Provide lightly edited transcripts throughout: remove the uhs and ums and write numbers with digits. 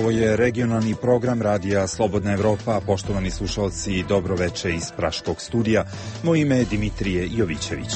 Ovo je regionalni program Radija Slobodna Evropa. Poštovani slušalci, dobro veče iz Praškog studija. Moje ime je Dimitrije Jovićević.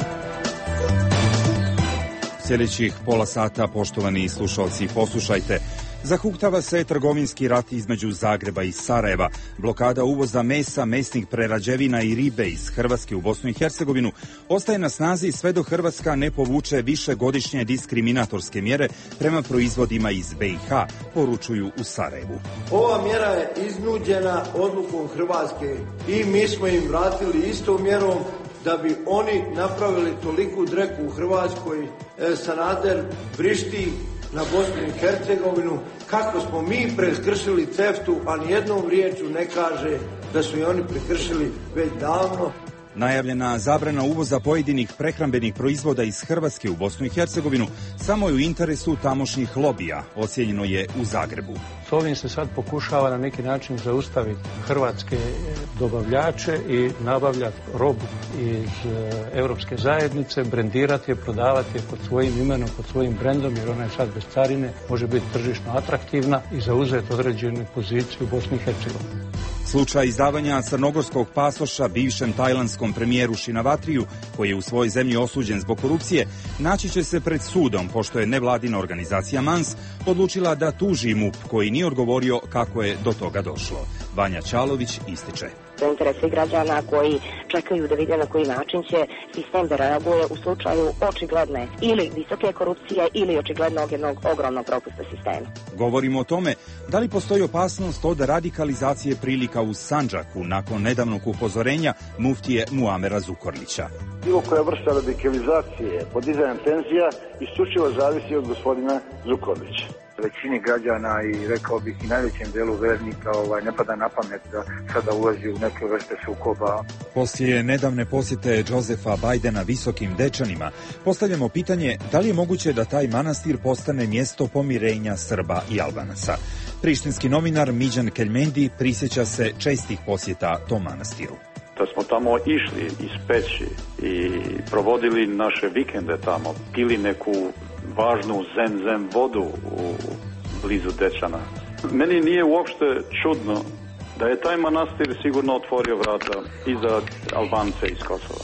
Sljedećih pola sata, poštovani slušalci, poslušajte. Zahuktava se trgovinski rat između Zagreba i Sarajeva. Blokada uvoza mesa, mesnih prerađevina i ribe iz Hrvatske u Bosnu i Hercegovinu ostaje na snazi sve dok Hrvatska ne povuče višegodišnje diskriminatorske mjere prema proizvodima iz BiH, poručuju u Sarajevu. Ova mjera je iznuđena odlukom Hrvatske i mi smo im vratili istom mjerom da bi oni napravili toliku dreku u Hrvatskoj. Sanader vrišti na Bosnu i Hercegovinu kako smo mi prekršili CEFTA-u, a nijednom riječju ne kaže da su i oni prekršili već davno. Najavljena zabrana uvoza pojedinih prehrambenih proizvoda iz Hrvatske u Bosnu i Hercegovinu samo je u interesu tamošnjih lobija, ocijenjeno je u Zagrebu. S ovim se sad pokušava na neki način zaustaviti hrvatske dobavljače i nabavljati robu iz Europske zajednice, brendirati je, prodavati je pod svojim imenom, pod svojim brendom, jer ona je sad bez carine, može biti tržišno atraktivna i zauzeti određenu poziciju u Bosni i Hercegovini. Slučaj izdavanja crnogorskog pasoša bivšem tajlandskom premijeru Šinavatriju, koji je u svojoj zemlji osuđen zbog korupcije, naći će se pred sudom, pošto je nevladina organizacija MANS odlučila da tuži MUP, koji nije odgovorio kako je do toga došlo. Vanja Ćalović ističe. Za interese građana koji čekaju da vide na koji način će sistem da reaguje u slučaju očigledne ili visoke korupcije ili očiglednog jednog ogromnog propusta sistema. Govorimo o tome da li postoji opasnost od radikalizacije prilika u Sandžaku nakon nedavnog upozorenja muftije Muamera Zukorlića. Bilo koja vrsta radikalizacije, podizanja tenzija isključivo zavisi od gospodina Zukorlića. Većini građana i rekao bih i najvećem delu vernika ne pada na pamet da sada ulazi u neke vrste sukoba. Poslije nedavne posjete Josefa Bajdena Visokim Dečanima, postavljamo pitanje da li je moguće da taj manastir postane mjesto pomirenja Srba i Albanaca. Prištinski novinar Midjan Keljmendi prisjeća se čestih posjeta tom manastiru. Da smo tamo išli ispeći i provodili naše vikende tamo, pili neku važnu zem vodu u blizu Dečana. Meni nije uopšte čudno da je taj manastir sigurno otvorio vrata i za Albance iz Kosova.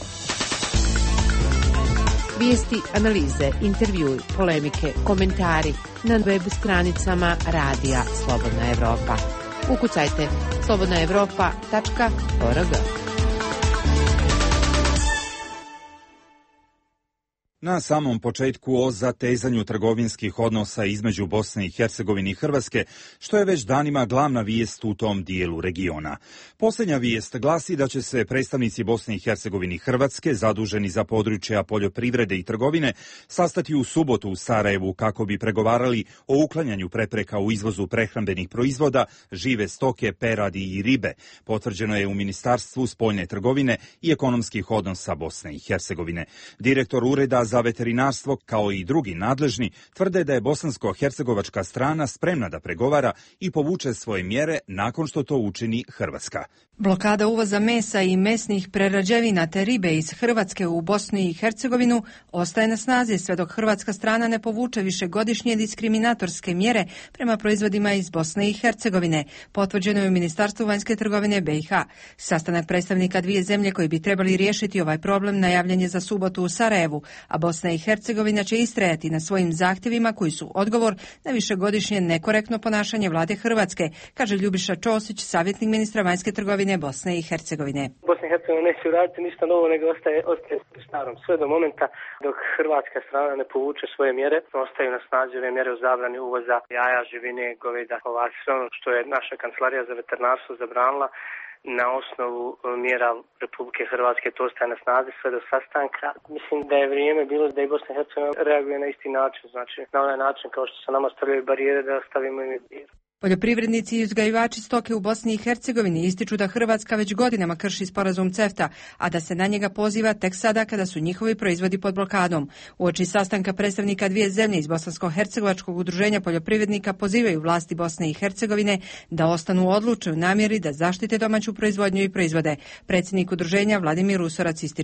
Vijesti, analize, intervjui, polemike, komentari na web stranicama Radija Slobodna Evropa. Ukucajte slobodnaevropa.org. Na samom početku o zatezanju trgovinskih odnosa između Bosne i Hercegovine i Hrvatske, što je već danima glavna vijest u tom dijelu regiona. Posljednja vijest glasi da će se predstavnici Bosne i Hercegovine i Hrvatske, zaduženi za područja poljoprivrede i trgovine, sastati u subotu u Sarajevu kako bi pregovarali o uklanjanju prepreka u izvozu prehrambenih proizvoda, žive stoke, peradi i ribe. Potvrđeno je u Ministarstvu spoljne trgovine i ekonomskih odnosa Bosne i Hercegovine. Direktor Ureda za veterinarstvo, kao i drugi nadležni, tvrde da je bosansko-hercegovačka strana spremna da pregovara i povuče svoje mjere nakon što to učini Hrvatska. Blokada uvoza mesa i mesnih prerađevina te ribe iz Hrvatske u Bosnu i Hercegovinu ostaje na snazi sve dok hrvatska strana ne povuče višegodišnje diskriminatorske mjere prema proizvodima iz Bosne i Hercegovine, potvrđeno je u Ministarstvu vanjske trgovine BiH. Sastanak predstavnika dvije zemlje koji bi trebali riješiti ovaj problem najavljen je za subotu u Sarajevu, a Bosna i Hercegovina će istrajati na svojim zahtjevima koji su odgovor na višegodišnje nekorektno ponašanje vlade Hrvatske, kaže Ljubiša Ćosić, savjetnik ministra vanjske trgovine Bosne i Hercegovine. Bosna i Hercegovina neće uraditi ništa novo, nego ostaje starom. Sve do momenta dok hrvatska strana ne povuče svoje mjere, ostaju na snazi ove mjere o zabrani uvoza jaja, živine, goveda, ovaca, sve ono što je naša kancelarija za veterinarstvo zabranila. Na osnovu mjera Republike Hrvatske to ostaje na snazi sve do sastanka. Mislim da je vrijeme bilo da i Bosna i Hercegovina reaguje na isti način, znači na onaj način kao što se nama stavljaju barijere da stavimo im barijere. Poljoprivrednici i uzgajivači stoke u Bosni i Hercegovini ističu da Hrvatska već godinama krši sporazum CEFTA, a da se na njega poziva tek sada kada su njihovi proizvodi pod blokadom. Uoči sastanka predstavnika dvije zemlje iz Bosansko-hercegovačkog udruženja poljoprivrednika pozivaju vlasti Bosne i Hercegovine da ostanu odlučni u namjeri da zaštite domaću proizvodnju i proizvode. Predsjednik udruženja Vladimir Usorac ističe.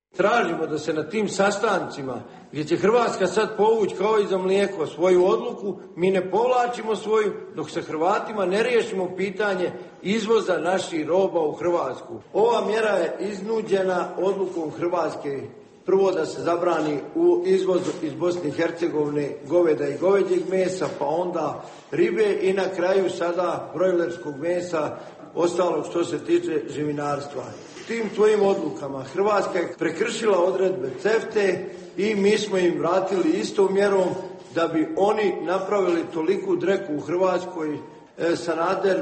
Tražimo da se na tim sastancima gdje će Hrvatska sad povući kao i za mlijeko svoju odluku, mi ne povlačimo svoju dok se Hrvatima ne riješimo pitanje izvoza naših roba u Hrvatsku. Ova mjera je iznuđena odlukom Hrvatske. Prvo da se zabrani u izvozu iz Bosne i Hercegovine goveda i goveđeg mesa, pa onda ribe i na kraju sada brojlerskog mesa, ostalog što se tiče živinarstva. Tim tvojim odlukama Hrvatska je prekršila odredbe CEFTA-e i mi smo im vratili istom mjerom da bi oni napravili toliku dreku u Hrvatskoj. Sanader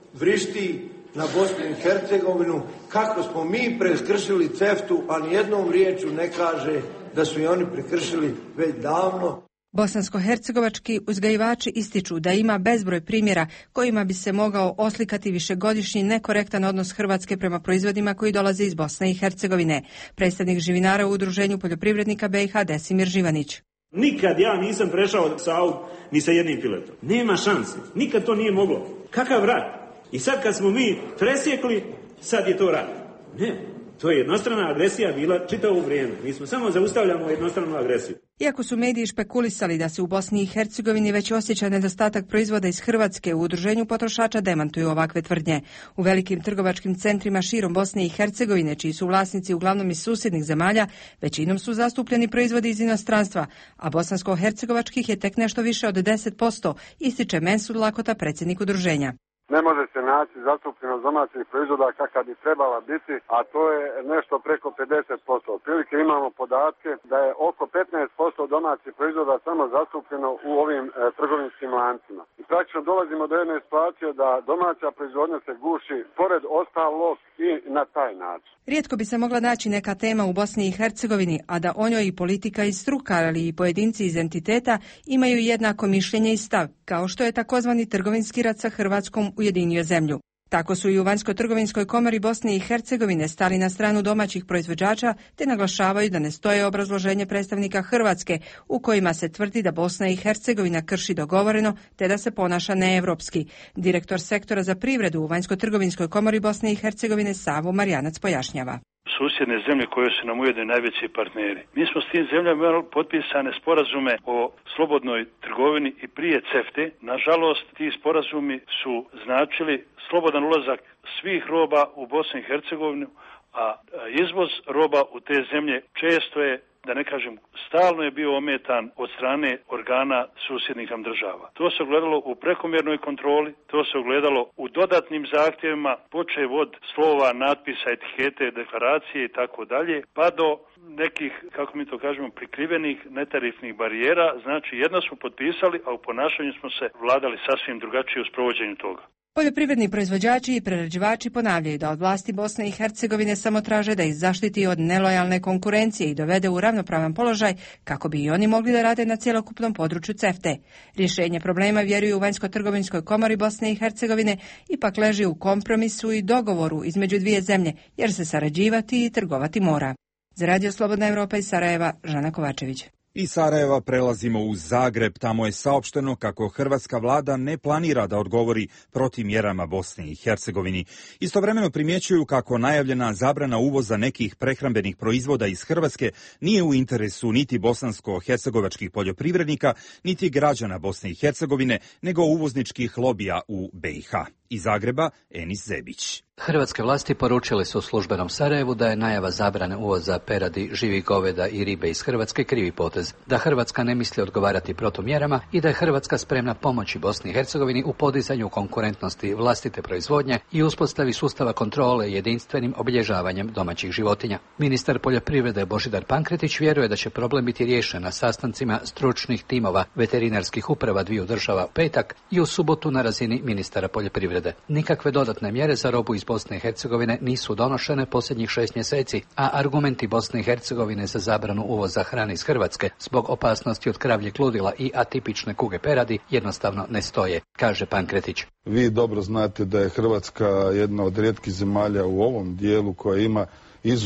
vrišti na Bosnu i Hercegovinu kako smo mi prekršili CEFTA-u, a nijednom riječju ne kaže da su i oni prekršili već davno. Bosansko-hercegovački uzgajivači ističu da ima bezbroj primjera kojima bi se mogao oslikati višegodišnji nekorektan odnos Hrvatske prema proizvodima koji dolaze iz Bosne i Hercegovine. Predstavnik živinara u Udruženju poljoprivrednika BiH Desimir Živanić. Nikad ja nisam prešao Savu ni sa jednim piletom. Nema šanse. Nikad to nije moglo. Kakav rat? I sad kad smo mi presjekli, sad je to rat. Ne, to je jednostrana agresija bila čitavo vrijeme. Mi smo samo zaustavljamo jednostranu agresiju. Iako su mediji špekulisali da se u Bosni i Hercegovini već osjeća nedostatak proizvoda iz Hrvatske, u Udruženju potrošača demantuju ovakve tvrdnje. U velikim trgovačkim centrima širom Bosne i Hercegovine, čiji su vlasnici uglavnom iz susjednih zemalja, većinom su zastupljeni proizvodi iz inostranstva, a bosansko-hercegovačkih je tek nešto više od 10%, ističe Mensur Lakota, predsjednik udruženja. Ne može se naći zastupljenost domaćih proizvoda kakva bi trebala biti, a to je nešto preko 50%. Otprilike imamo podatke da je oko 15% domaćih proizvoda samo zastupljeno u ovim trgovinskim lancima. I praktično dolazimo do jedne situacije da domaća proizvodnja se guši pored ostalog i na taj način. Rijetko bi se mogla naći neka tema u Bosni i Hercegovini, a da o njoj i politika i struka, ali i pojedinci iz entiteta imaju jednako mišljenje i stav, kao što je takozvani trgovinski rat sa Hrvatskom ujedinio zemlju. Tako su i u Vanjsko-trgovinskoj komori Bosne i Hercegovine stali na stranu domaćih proizvođača te naglašavaju da ne stoje obrazloženje predstavnika Hrvatske u kojima se tvrdi da Bosna i Hercegovina krši dogovoreno te da se ponaša neevropski. Direktor sektora za privredu u Vanjsko-trgovinskoj komori Bosne i Hercegovine Savo Marjanac pojašnjava. Susjedne zemlje koje su nam ujedno najveći partneri. Mi smo s tim zemljama imali potpisane sporazume o slobodnoj trgovini i prije CEFTA-e. Nažalost, ti sporazumi su značili slobodan ulazak svih roba u Bosnu i Hercegovinu, a izvoz roba u te zemlje često je, da ne kažem, stalno je bio ometan od strane organa susjednih nam država. To se ogledalo u prekomjernoj kontroli, to se ogledalo u dodatnim zahtjevima, počev od slova, natpisa, etikete, deklaracije i tako dalje, pa do nekih, kako mi to kažemo, prikrivenih netarifnih barijera. Znači, jedno smo potpisali, a u ponašanju smo se vladali sasvim drugačije u sprovođenju toga. Poljoprivredni proizvođači i prerađivači ponavljaju da od vlasti Bosne i Hercegovine samo traže da ih zaštiti od nelojalne konkurencije i dovede u ravnopravan položaj kako bi i oni mogli da rade na cjelokupnom području CEFTA-e. Rješenje problema, vjeruju u Vanjsko-trgovinskoj komori Bosne i Hercegovine, ipak leži u kompromisu i dogovoru između dvije zemlje, jer se sarađivati i trgovati mora. Za Radio Slobodna Evropa iz Sarajeva, Žana Kovačević. Iz Sarajeva prelazimo u Zagreb. Tamo je saopšteno kako hrvatska vlada ne planira da odgovori protiv mjerama Bosni i Hercegovini. Istovremeno primjećuju kako najavljena zabrana uvoza nekih prehrambenih proizvoda iz Hrvatske nije u interesu niti bosansko-hercegovačkih poljoprivrednika, niti građana Bosne i Hercegovine, nego uvozničkih lobija u BiH. Iz Zagreba, Enis Zebić. Hrvatske vlasti poručile su u službenom Sarajevu da je najava zabrane uvoza peradi, živih goveda i ribe iz Hrvatske krivi potez, da Hrvatska ne misli odgovarati protumjerama i da je Hrvatska spremna pomoći Bosni i Hercegovini u podizanju konkurentnosti vlastite proizvodnje i uspostavi sustava kontrole jedinstvenim obilježavanjem domaćih životinja. Ministar poljoprivrede Božidar Pankretić vjeruje da će problem biti riješen na sastancima stručnih timova veterinarskih uprava dviju država u petak i u subotu na razini ministara poljoprivrede. Nikakve dodatne mjere za robu iz Bosne i Hercegovine nisu donošene posljednjih 6 mjeseci, a argumenti Bosne i Hercegovine za zabranu uvoza hrane iz Hrvatske zbog opasnosti od kravljeg ludila i atipične kuge peradi jednostavno ne stoje, kaže Pankretić. Vi dobro znate da je Hrvatska jedna od rijetkih zemalja u ovom dijelu koja ima iz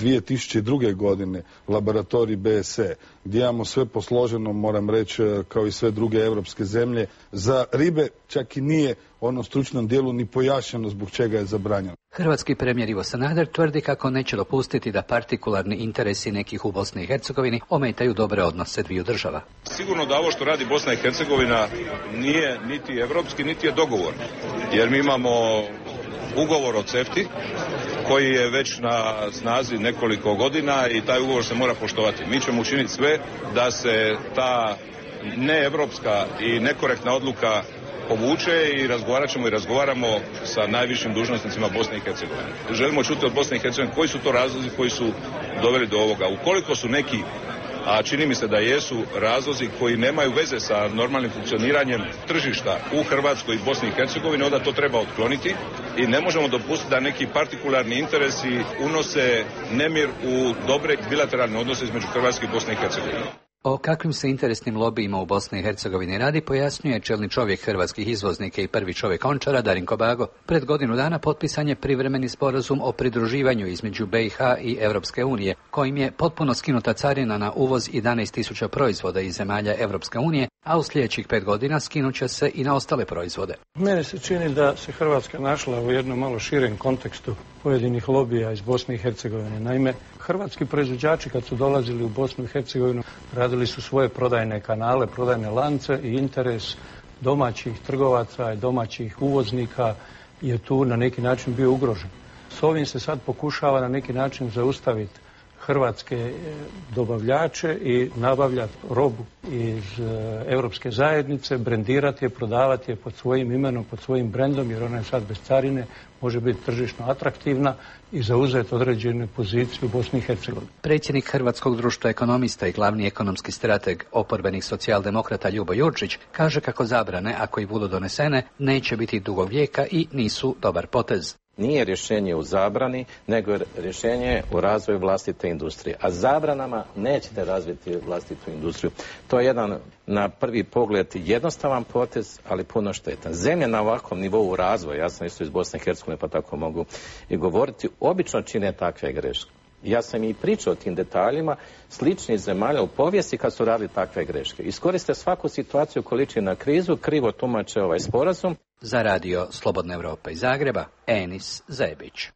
2002. godine, laboratorij BSE, gdje imamo sve posloženo, moram reći, kao i sve druge europske zemlje. Za ribe čak i nije u onom stručnom dijelu ni pojašnjeno zbog čega je zabranjeno. Hrvatski premijer Ivo Sanader tvrdi kako neće dopustiti da partikularni interesi nekih u Bosni i Hercegovini ometaju dobre odnose dviju država. Sigurno da ovo što radi Bosna i Hercegovina nije niti evropski, niti je dogovor. Jer mi imamo ugovor o CEFTA-i koji je već na snazi nekoliko godina i taj ugovor se mora poštovati. Mi ćemo učiniti sve da se ta neevropska i nekorektna odluka povuče i razgovaramo sa najvišim dužnosnicima Bosne i Hercegovine. Želimo čuti od Bosne i Hercegovine koji su to razlozi koji su doveli do ovoga. Ukoliko su neki, a čini mi se da jesu, razlozi koji nemaju veze sa normalnim funkcioniranjem tržišta u Hrvatskoj i Bosni i Hercegovini, onda to treba otkloniti i ne možemo dopustiti da neki partikularni interesi unose nemir u dobre bilateralne odnose između Hrvatske i Bosne i Hercegovine. O kakvim se interesnim lobijima u Bosni i Hercegovini radi, pojasnjuje čelni čovjek hrvatskih izvoznika i prvi čovjek Ončara, Darinko Bago. Pred godinu dana potpisan je privremeni sporazum o pridruživanju između BiH i Europske unije, kojim je potpuno skinuta carina na uvoz 11.000 proizvoda iz zemalja Europske unije, a u sljedećih 5 godina skinut će se i na ostale proizvode. Mene se čini da se Hrvatska našla u jednom malo širem kontekstu pojedinih lobija iz Bosne i Hercegovine. Naime, hrvatski proizvođači kad su dolazili u Bosnu i Hercegovinu radili su svoje prodajne kanale, prodajne lance i interes domaćih trgovaca i domaćih uvoznika je tu na neki način bio ugrožen. S ovim se sad pokušava na neki način zaustaviti hrvatske dobavljače i nabavljati robu iz Europske zajednice, brendirati je, prodavati je pod svojim imenom, pod svojim brendom, jer ona je sad bez carine, može biti tržišno atraktivna i zauzeti određenu poziciju u Bosni i Hercegovini. Predsjednik Hrvatskog društva ekonomista i glavni ekonomski strateg oporbenih socijaldemokrata Ljubo Jurčić kaže kako zabrane, ako i budu donesene, neće biti dugog vijeka i nisu dobar potez. Nije rješenje u zabrani, nego rješenje u razvoju vlastite industrije. A zabranama nećete razviti vlastitu industriju. To je jedan, na prvi pogled, jednostavan potez, ali puno štetan. Zemlje na ovakvom nivou razvoja, ja sam isto iz Bosne i Hercegovine, pa tako mogu i govoriti, obično čine takve greške. Ja sam i pričao o tim detaljima sličnih zemalja u povijesti kad su radili takve greške. Iskoriste svaku situaciju koju liči na krizu, krivo tumače ovaj sporazum. Za radio Slobodna Evropa iz Zagreba, Enis Zebić.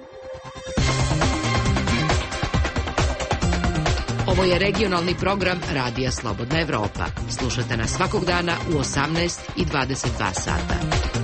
Ovo je regionalni program Radija Slobodna Evropa. Slušajte nas svakog dana u 18 i 22 sata.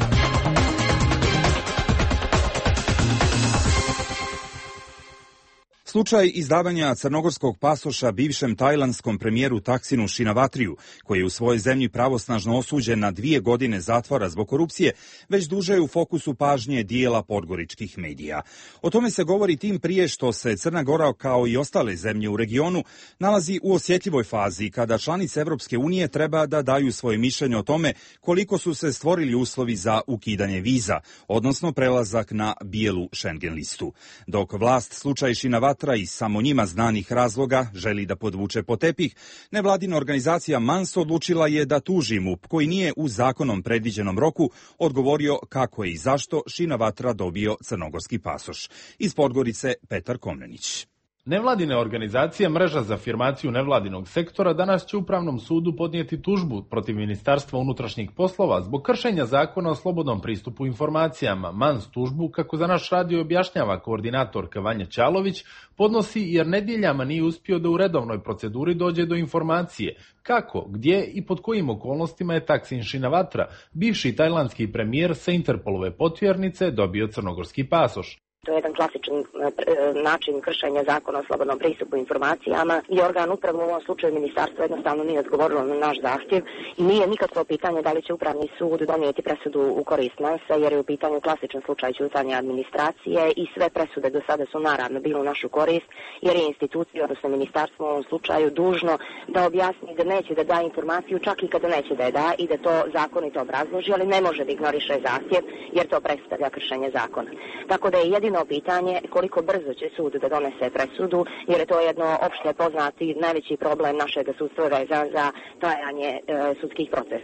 Slučaj izdavanja crnogorskog pasoša bivšem tajlandskom premijeru Taksinu Shinavatriju, koji je u svojoj zemlji pravosnažno osuđen na 2 godine zatvora zbog korupcije, već duže je u fokusu pažnje dijela podgoričkih medija. O tome se govori tim prije što se Crna Gora, kao i ostale zemlje u regionu, nalazi u osjetljivoj fazi kada članice Evropske unije treba da daju svoje mišljenje o tome koliko su se stvorili uslovi za ukidanje viza, odnosno prelazak na bijelu Schengen listu. Dok vlast slučaj Shinavatrija iz samo njima znanih razloga želi da podvuče pod tepih, nevladina organizacija MANS odlučila je da tuži MUP, koji nije u zakonom predviđenom roku odgovorio kako je i zašto Shinavatra dobio crnogorski pasoš. Iz Podgorice Petar Komnenić. Nevladine organizacije Mreža za afirmaciju nevladinog sektora danas će Upravnom sudu podnijeti tužbu protiv Ministarstva unutrašnjih poslova zbog kršenja zakona o slobodnom pristupu informacijama. MANS tužbu, kako za naš radio objašnjava koordinatorka Vanja Ćalović, podnosi jer nedjeljama nije uspio da u redovnoj proceduri dođe do informacije kako, gdje i pod kojim okolnostima je Taksin Shinavatra, bivši tajlandski premijer sa Interpolove potjernice, dobio crnogorski pasoš. To je jedan klasičan način kršenja zakona o slobodnom pristupu informacijama i organ upravno u ovom slučaju ministarstvo jednostavno nije odgovorilo na naš zahtjev i nije nikakvo pitanje da li će Upravni sud donijeti presudu u korist MANS-a, jer je u pitanju klasičan slučaj ćutanja administracije i sve presude do sada su naravno bile u našu korist, jer je institucija, odnosno ministarstvo u ovom slučaju dužno da objasni da neće da da informaciju čak i kada neće da je da i da to zakonito obrazloži, ali ne može da ignoriše zahtjev jer to predstavlja kršenje zakona. Tako da je jedino pitanje koliko brzo će sud da donese presudu, jer je to jedno opšte poznati najveći problem našeg sudstva vezan za trajanje sudskih procesa.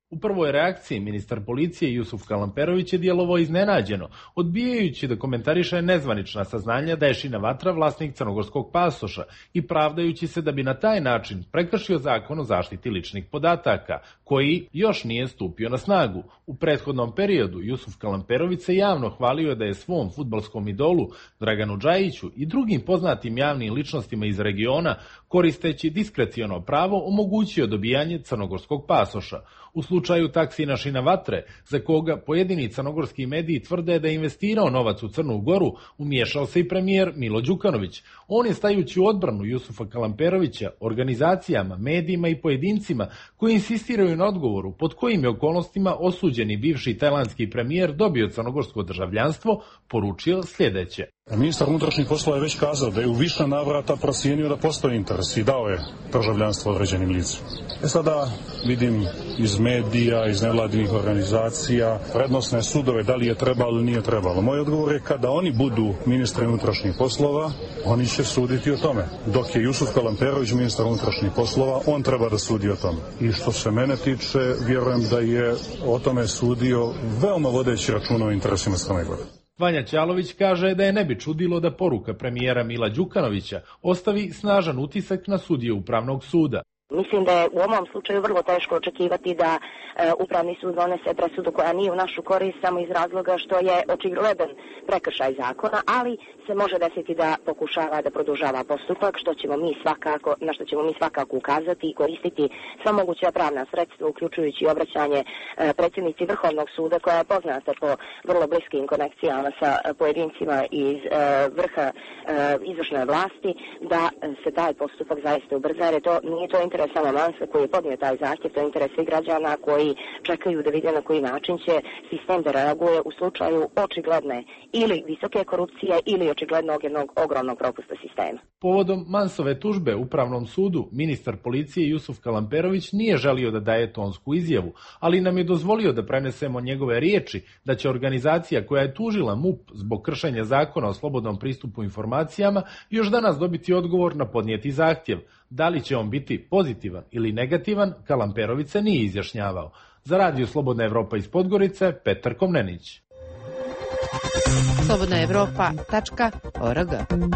U prvoj reakciji ministar policije Jusuf Kalamperović je djelovao iznenađeno, odbijajući da komentariše nezvanična saznanja da je Šina Vatra vlasnik crnogorskog pasoša i pravdajući se da bi na taj način prekršio zakon o zaštiti ličnih podataka, koji još nije stupio na snagu. U prethodnom periodu Jusuf Kalamperović se javno hvalio da je svom fudbalskom idolu Draganu Džajiću i drugim poznatim javnim ličnostima iz regiona, koristeći diskreciono pravo, omogućio dobijanje crnogorskog pasoša. U slučaju taksina Šina Vatre, za koga pojedini crnogorski mediji tvrde da je investirao novac u Crnu Goru, umiješao se i premijer Milo Đukanović. On je, stajući u odbranu Jusufa Kalamperovića, organizacijama, medijima i pojedincima koji insistiraju na odgovoru pod kojim je okolnostima osuđeni bivši tajlandski premijer dobio crnogorsko državljanstvo, poručio sljedeće. Ministar unutrašnjih poslova je već kazao da je u više navrata procijenio da postoji interes i dao je državljanstvo određenim licima. Sada vidim iz medija, iz nevladinih organizacija, prednosne sudove, da li je trebalo ili nije trebalo. Moj odgovor je kada oni budu ministri unutrašnjih poslova, oni će suditi o tome. Dok je Jusuf Kalamperović ministar unutrašnjih poslova, on treba da sudi o tome. I što se mene tiče, vjerujem da je o tome sudio veoma vodeći računa o interesima Crne Gore. Vanja Ćalović kaže da je ne bi čudilo da poruka premijera Mila Đukanovića ostavi snažan utisak na sudije Upravnog suda. Mislim da je u ovom slučaju vrlo teško očekivati da Upravni sud donese presudu koja nije u našu korist samo iz razloga što je očigledan prekršaj zakona, ali se može desiti da pokušava da produžava postupak, na što ćemo mi svakako ukazati i koristiti sva moguća pravna sredstva, uključujući obraćanje predsjednici Vrhovnog suda koja je poznata po vrlo bliskim konekcijama sa pojedincima iz vrha izvršne vlasti, da se taj postupak zaista ubrza, jer nije to interes samo Mansa koji je podnio taj zahtjev, to je interes svih građana koji čekaju da vide na koji način će sistem da reaguje u slučaju očigledne ili visoke korupcije ili očiglednog jednog ogromnog propusta sistema. Povodom Mansove tužbe Upravnom sudu, ministar policije Jusuf Kalamperović nije želio da daje tonsku izjavu, ali nam je dozvolio da prenesemo njegove riječi da će organizacija koja je tužila MUP zbog kršenja zakona o slobodnom pristupu informacijama još danas dobiti odgovor na podnijeti zahtjev. Da li će on biti pozitivan ili negativan, Kalamperović se nije izjašnjavao. Za Radio Slobodna Evropa iz Podgorice, Petar Komnenić. slobodnaevropa.org.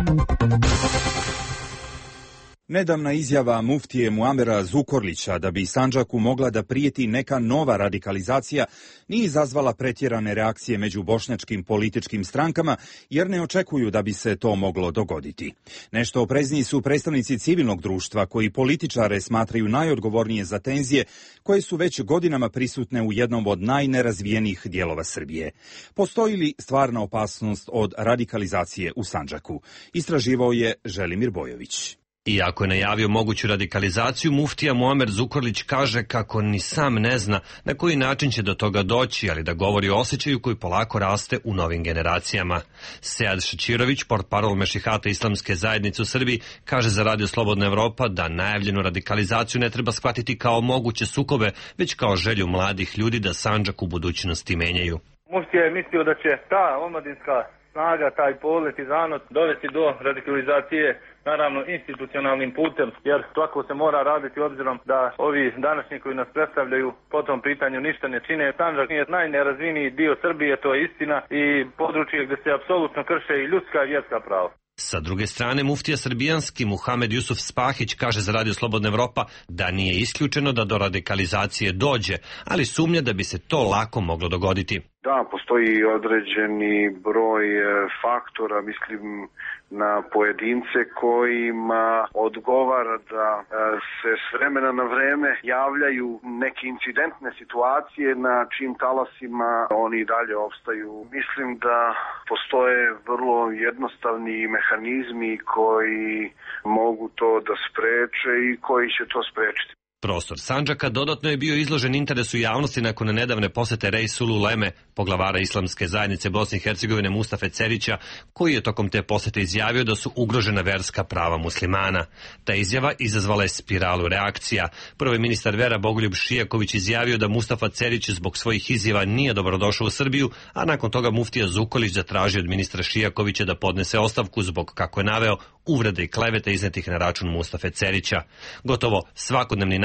Nedavna izjava muftije Muamera Zukorlića da bi Sandžaku mogla da prijeti neka nova radikalizacija nije izazvala pretjerane reakcije među bošnjačkim političkim strankama, jer ne očekuju da bi se to moglo dogoditi. Nešto oprezniji su predstavnici civilnog društva koji političare smatraju najodgovornije za tenzije koje su već godinama prisutne u jednom od najnerazvijenijih dijelova Srbije. Postoji li stvarna opasnost od radikalizacije u Sandžaku? Istraživao je Želimir Bojović. Iako je najavio moguću radikalizaciju, muftija Muamer Zukorlić kaže kako ni sam ne zna na koji način će do toga doći, ali da govori o osjećaju koji polako raste u novim generacijama. Sead Šećirović, portparol Mešihata Islamske zajednice u Srbiji, kaže za Radio Slobodna Evropa da najavljenu radikalizaciju ne treba shvatiti kao moguće sukobe, već kao želju mladih ljudi da Sandžak u budućnosti menjaju. Muftija je mislio da će ta omladinska snaga, taj polet i zanot dovesti do radikalizacije, naravno institucionalnim putem, jer svako se mora raditi obzirom da ovi današnji koji nas predstavljaju po tom pitanju ništa ne čine. Sandžak je najnerazviniji dio Srbije, to je istina, i područje gdje se apsolutno krše i ljudska i vjerska prava. Sa druge strane, muftija srbijanski Muhamed Jusuf Spahić kaže za Radio Slobodna Evropa da nije isključeno da do radikalizacije dođe, ali sumnja da bi se to lako moglo dogoditi. Da, postoji određeni broj faktora, mislim na pojedince kojima odgovara da se s vremena na vreme javljaju neke incidentne situacije na čijim talasima oni dalje opstaju. Mislim da postoje vrlo jednostavni mehanizmi koji mogu to da spreče i koji će to sprečiti. Prostor Sandžaka dodatno je bio izložen interesu javnosti nakon nedavne posete Reisulu Uleme, poglavara Islamske zajednice Bosne i Hercegovine Mustafe Cerića, koji je tokom te posete izjavio da su ugrožena verska prava muslimana. Ta izjava izazvala je spiralu reakcija. Prvo je ministar vera Bogoljub Šijaković izjavio da Mustafa Cerić zbog svojih izjava nije dobrodošao u Srbiju, a nakon toga muftija Zukorlić zatražio od ministra Šijakovića da podnese ostavku zbog, kako je naveo, uvrede i klevete iznetih na račun Mustafe Cerića. Gotovo svakodnevni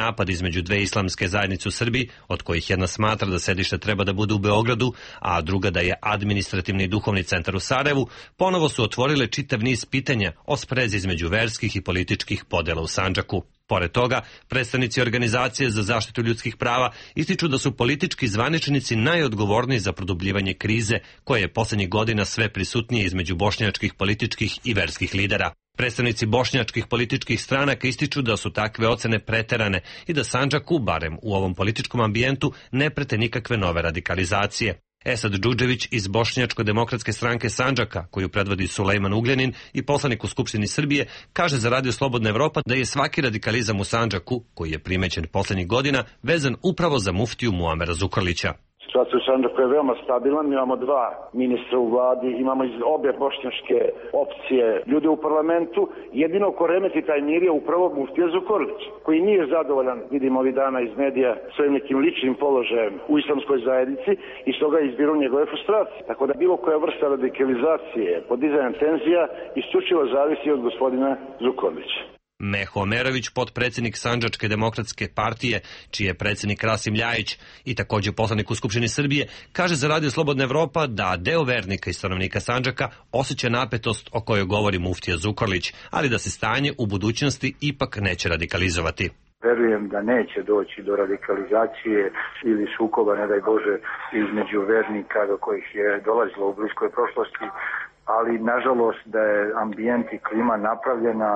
napad između dve islamske zajednice u Srbiji, od kojih jedna smatra da sedište treba da bude u Beogradu, a druga da je administrativni i duhovni centar u Sarajevu, ponovo su otvorile čitav niz pitanja o sprezi između verskih i političkih podela u Sandžaku. Pored toga, predstavnici Organizacije za zaštitu ljudskih prava ističu da su politički zvaničnici najodgovorniji za produbljivanje krize, koja je poslednjih godina sve prisutnije između bošnjačkih političkih i verskih lidera. Predstavnici bošnjačkih političkih stranaka ističu da su takve ocene preterane i da Sandžaku, barem u ovom političkom ambijentu, ne prete nikakve nove radikalizacije. Esad Džudžević iz Bošnjačko-demokratske stranke Sandžaka, koju predvodi Sulejman Ugljanin i poslanik u Skupštini Srbije, kaže za Radio Slobodna Evropa da je svaki radikalizam u Sandžaku, koji je primećen poslednjih godina, vezan upravo za muftiju Muamera Zukorlića. Situacija u Sandžaku je veoma stabilan, imamo dva ministra u vladi, imamo iz obje bošnjačke opcije ljude u parlamentu. Jedino ko remeti taj mir je upravo muftija Zukorlić, koji nije zadovoljan, vidimo ovih dana iz medija, svojim nekim ličnim položajem u islamskoj zajednici i stoga izbiru njegove frustracije. Tako da bilo koja vrsta radikalizacije, podizanja tenzija, isključivo zavisi od gospodina Zukorlića. Meho Omerović, potpredsjednik Sandžačke demokratske partije, čiji je predsjednik Rasim Ljajić i također poslanik u Skupštini Srbije, kaže za Radio Slobodna Evropa da deo vernika i stanovnika Sandžaka osjeća napetost o kojoj govori muftija Zukorlić, ali da se stanje u budućnosti ipak neće radikalizovati. Verujem da neće doći do radikalizacije ili sukoba, ne daj Bože, između vernika do kojih je dolazilo u bliskoj prošlosti, ali nažalost da je ambijent i klima napravljena,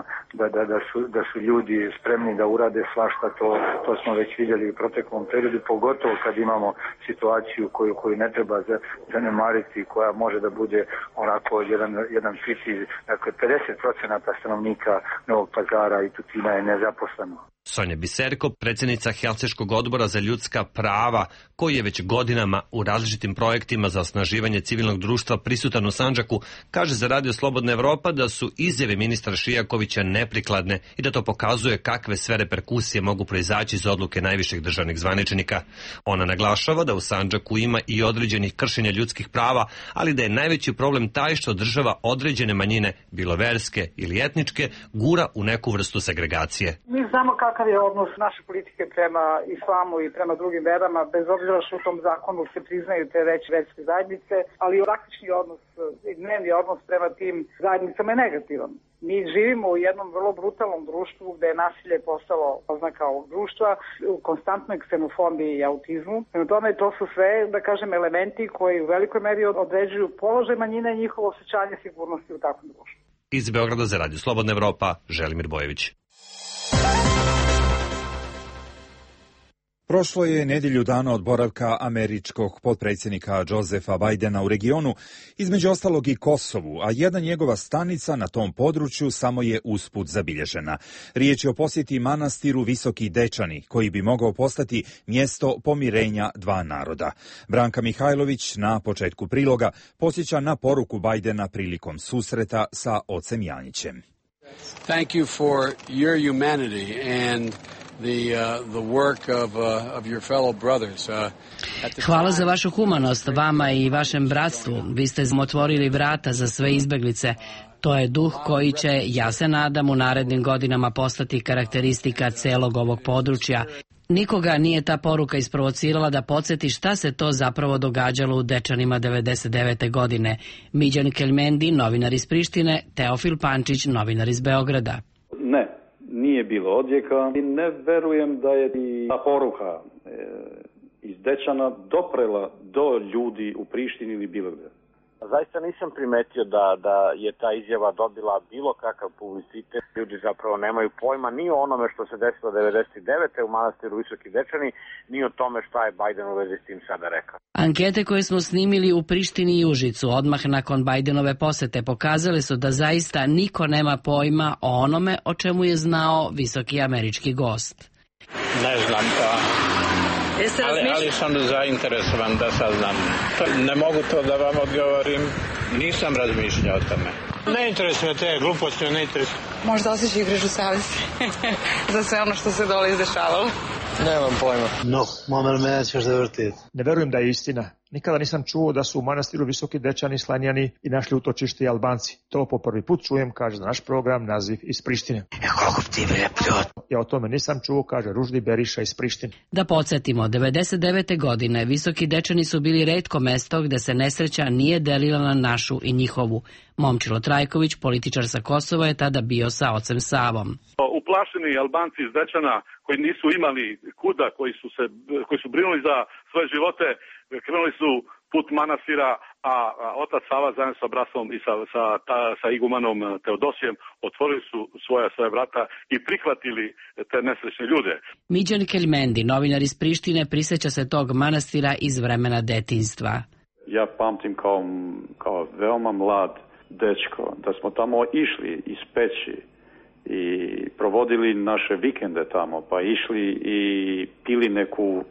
da su ljudi spremni da urade svašta, to smo već vidjeli u proteklom periodu, pogotovo kad imamo situaciju koju ne treba zanemariti, koja može da bude onako jedan fiti, dakle 50% stanovnika Novog Pazara i Tutina je nezaposleno. Sonja Biserko, predsjednica Helsinškog odbora za ljudska prava, koji je već godinama u različitim projektima za osnaživanje civilnog društva prisutan u Sandžaku, kaže za Radio Slobodna Evropa da su izjave ministra Šijakovića neprikladne i da to pokazuje kakve sve reperkusije mogu proizaći iz odluke najviših državnih zvaničnika. Ona naglašava da u Sandžaku ima i određenih kršenja ljudskih prava, ali da je najveći problem taj što država određene manjine, bilo verske ili etničke, gura u neku vrstu segregacije. Mi znamo kakav je odnos naše politike prema islamu i prema drugim verama, bez obzira što u tom zakonu se priznaju te veće verske zajednice, ali praktični odnos, dnevni odnos prema tim zajednicama je negativan. Mi živimo u jednom vrlo brutalnom društvu gde je nasilje postalo oznaka ovog društva, u konstantnoj ksenofobiji i autizmu. Prema tome, to su sve, da kažem, elementi koji u velikoj meri određuju položaj manjine i njihovo osjećanje sigurnosti u takvom društvu. Iz Beograda za Radio Slobodna Evropa, Želimir Bojević. Prošlo je nedjelju dana od boravka američkog potpredsjednika Josepha Bidena u regionu, između ostalog i Kosovu, a jedna njegova stanica na tom području samo je usput zabilježena. Riječ je o posjeti manastiru Visoki Dečani, koji bi mogao postati mjesto pomirenja dva naroda. Branka Mihajlović na početku priloga podsjeća na poruku Bidena prilikom susreta sa ocem Janjićem. Thank you for your humanity and the work of your fellow brothers. Hvala za vašu humanost, vama i vašem bratstvu. Vi ste otvorili vrata za sve izbeglice. To je duh koji će, ja se nadam, u narednim godinama postati karakteristika celog ovog područja. Nikoga nije ta poruka isprovocirala da podsjeti šta se to zapravo događalo u Dečanima 99. godine. Miđan Keljmendi, novinar iz Prištine, Teofil Pančić, novinar iz Beograda. Ne, nije bilo odjeka i ne verujem da je i ta poruka iz Dečana doprela do ljudi u Prištini ili bilo gdje. Zaista nisam primetio da je ta izjava dobila bilo kakav publicitet. Ljudi zapravo nemaju pojma ni o onome što se desilo 99. u manastiru Visoki Dečani, ni o tome šta je Biden u vezi s tim sada rekao. Ankete koje smo snimili u Prištini i Užicu odmah nakon Bidenove posete pokazale su da zaista niko nema pojma o onome o čemu je znao visoki američki gost. Ne znam ali sam zainteresovan da saznam. Ne mogu to da vam odgovorim, nisam razmišljao o tome. Ne interesuje te gluposti, ne interesuje. Možda osjeća igrežu savjesti za sve ono što se dole izdešavalo. Nemam pojma. No, moment me nećeš da vrtiti. Ne verujem da je istina. Nikada nisam čuo da su u manastiru Visoki Dečani, Slanjani i našli utočište i Albanci. To po prvi put čujem, kaže za naš program Naziv iz Prištine. Ja o tome nisam čuo, kaže Ruždi Beriša iz Prištine. Da podsjetimo, 99. godine Visoki Dečani su bili retko mesto gde se nesreća nije delila na našu i njihovu. Momčilo Trajković, političar sa Kosova, je tada bio sa ocem Savom. Uplašeni Albanci iz Dečana koji nisu imali kuda, koji su brinuli za svoje živote, krenuli su put manastira, a otac Sava zajedno sa brasom i sa igumanom Teodosijem otvorili su svoja vrata i prihvatili te nesrećne ljude. Midjan Keljmendi, novinar iz Prištine, prisjeća se tog manastira iz vremena detinjstva. Ja pamtim kao veoma mlad dečko da smo tamo išli iz Peći i provodili naše vikende tamo, pa išli i pili neku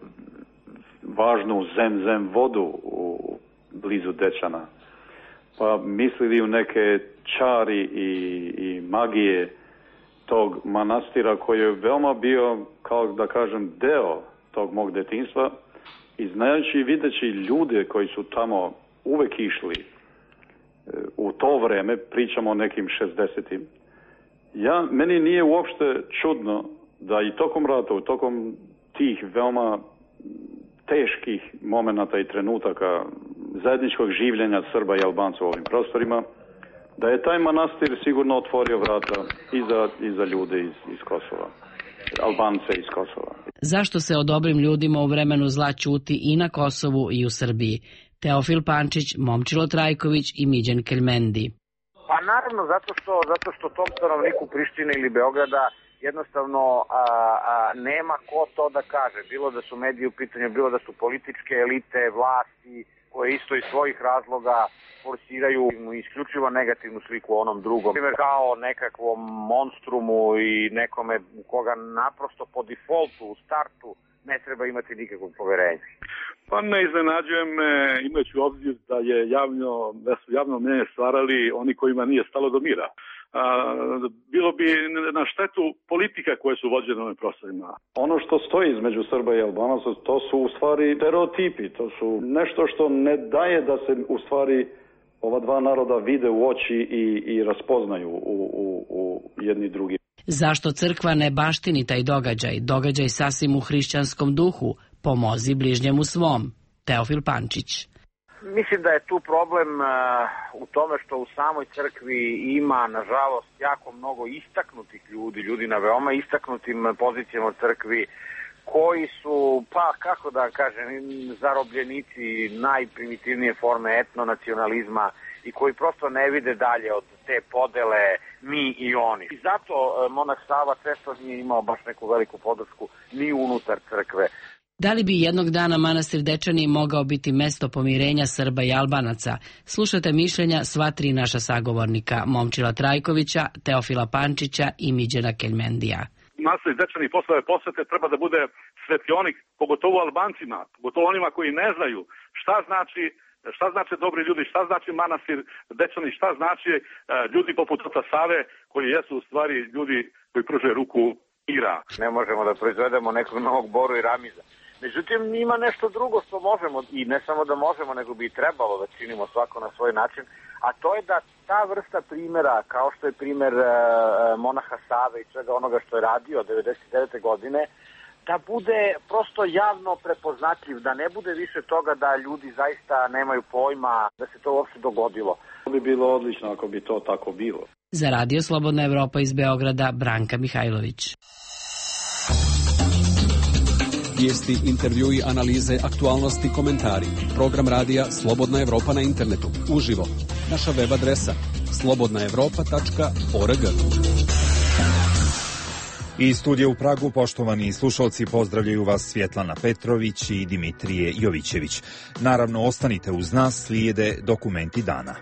važnu zem vodu u blizu Dečana. Pa mislili u neke čari i magije tog manastira koji je veoma bio, kao da kažem, deo tog mog detinjstva. I znajući i videći ljude koji su tamo uvek išli u to vreme, pričamo o nekim 60-im, meni nije uopšte čudno da i tokom rata, tokom tih veoma teških momenata i trenutaka zajedničkog življenja Srba i Albanca u ovim prostorima, da je taj manastir sigurno otvorio vrata i za ljude iz Kosova, Albance iz Kosova. Zašto se o dobrim ljudima u vremenu zla ćuti i na Kosovu i u Srbiji? Teofil Pančić, Momčilo Trajković i Midjan Keljmendi. Pa naravno zato što tom stanovniku Prištine ili Beograda jednostavno nema ko to da kaže. Bilo da su mediji u pitanju, bilo da su političke elite, vlasti, koje isto iz svojih razloga forsiraju isključivo negativnu sliku o onom drugom. Primjer, kao nekakvom monstrumu i nekome u koga naprosto po defaultu u startu ne treba imati nikakvog poverenja. Pa ne iznenađujem me, imajući u obzir da su javno mnjenje stvarali oni kojima nije stalo do mira. Bilo bi na štetu politika koje su vođene na ovim prostorima. Ono što stoji između Srba i Albanaca, to su u stvari stereotipi, to su nešto što ne daje da se u stvari ova dva naroda vide u oči i raspoznaju u jedni drugi. Zašto crkva ne baštini taj događaj sasvim u hrišćanskom duhu? Pomozi bližnjemu svom. Teofil Pančić. Mislim da je tu problem u tome što u samoj crkvi ima, nažalost, jako mnogo istaknutih ljudi na veoma istaknutim pozicijama u crkvi, koji su, kako da kažem, zarobljenici najprimitivnije forme etnonacionalizma i koji prosto ne vide dalje od te podele mi i oni. I zato monah Sava često nije imao baš neku veliku podršku ni unutar crkve. Da li bi jednog dana manastir Dečani mogao biti mesto pomirenja Srba i Albanaca? Slušajte mišljenja sva tri naša sagovornika, Momčila Trajkovića, Teofila Pančića i Midjana Keljmendija. Manastir Dečani posle posete treba da bude svetionik, pogotovo Albancima, pogotovo onima koji ne znaju šta znači dobri ljudi, šta znači manastir Dečani, šta znači ljudi poput oca Save koji jesu u stvari ljudi koji pružaju ruku mira. Ne možemo da proizvedemo nekog novog Boru i Ramiza. Međutim, ima nešto drugo što možemo, i ne samo da možemo, nego bi i trebalo da činimo svako na svoj način, a to je da ta vrsta primjera, kao što je primjer monaha Save i svega onoga što je radio 99. godine, da bude prosto javno prepoznatljiv, da ne bude više toga da ljudi zaista nemaju pojma da se to uopšte dogodilo. To bi bilo odlično ako bi to tako bilo. Za Radio Slobodna Evropa iz Beograda, Branka Mihajlović. Vijesti, intervjui, analize, aktualnosti, komentari. Program radija Slobodna Evropa na internetu. Uživo. Naša web adresa slobodnaevropa.org. Iz studija u Pragu, poštovani slušalci, pozdravljaju vas Svjetlana Petrović i Dimitrije Jovićević. Naravno, ostanite uz nas, slijede dokumenti dana.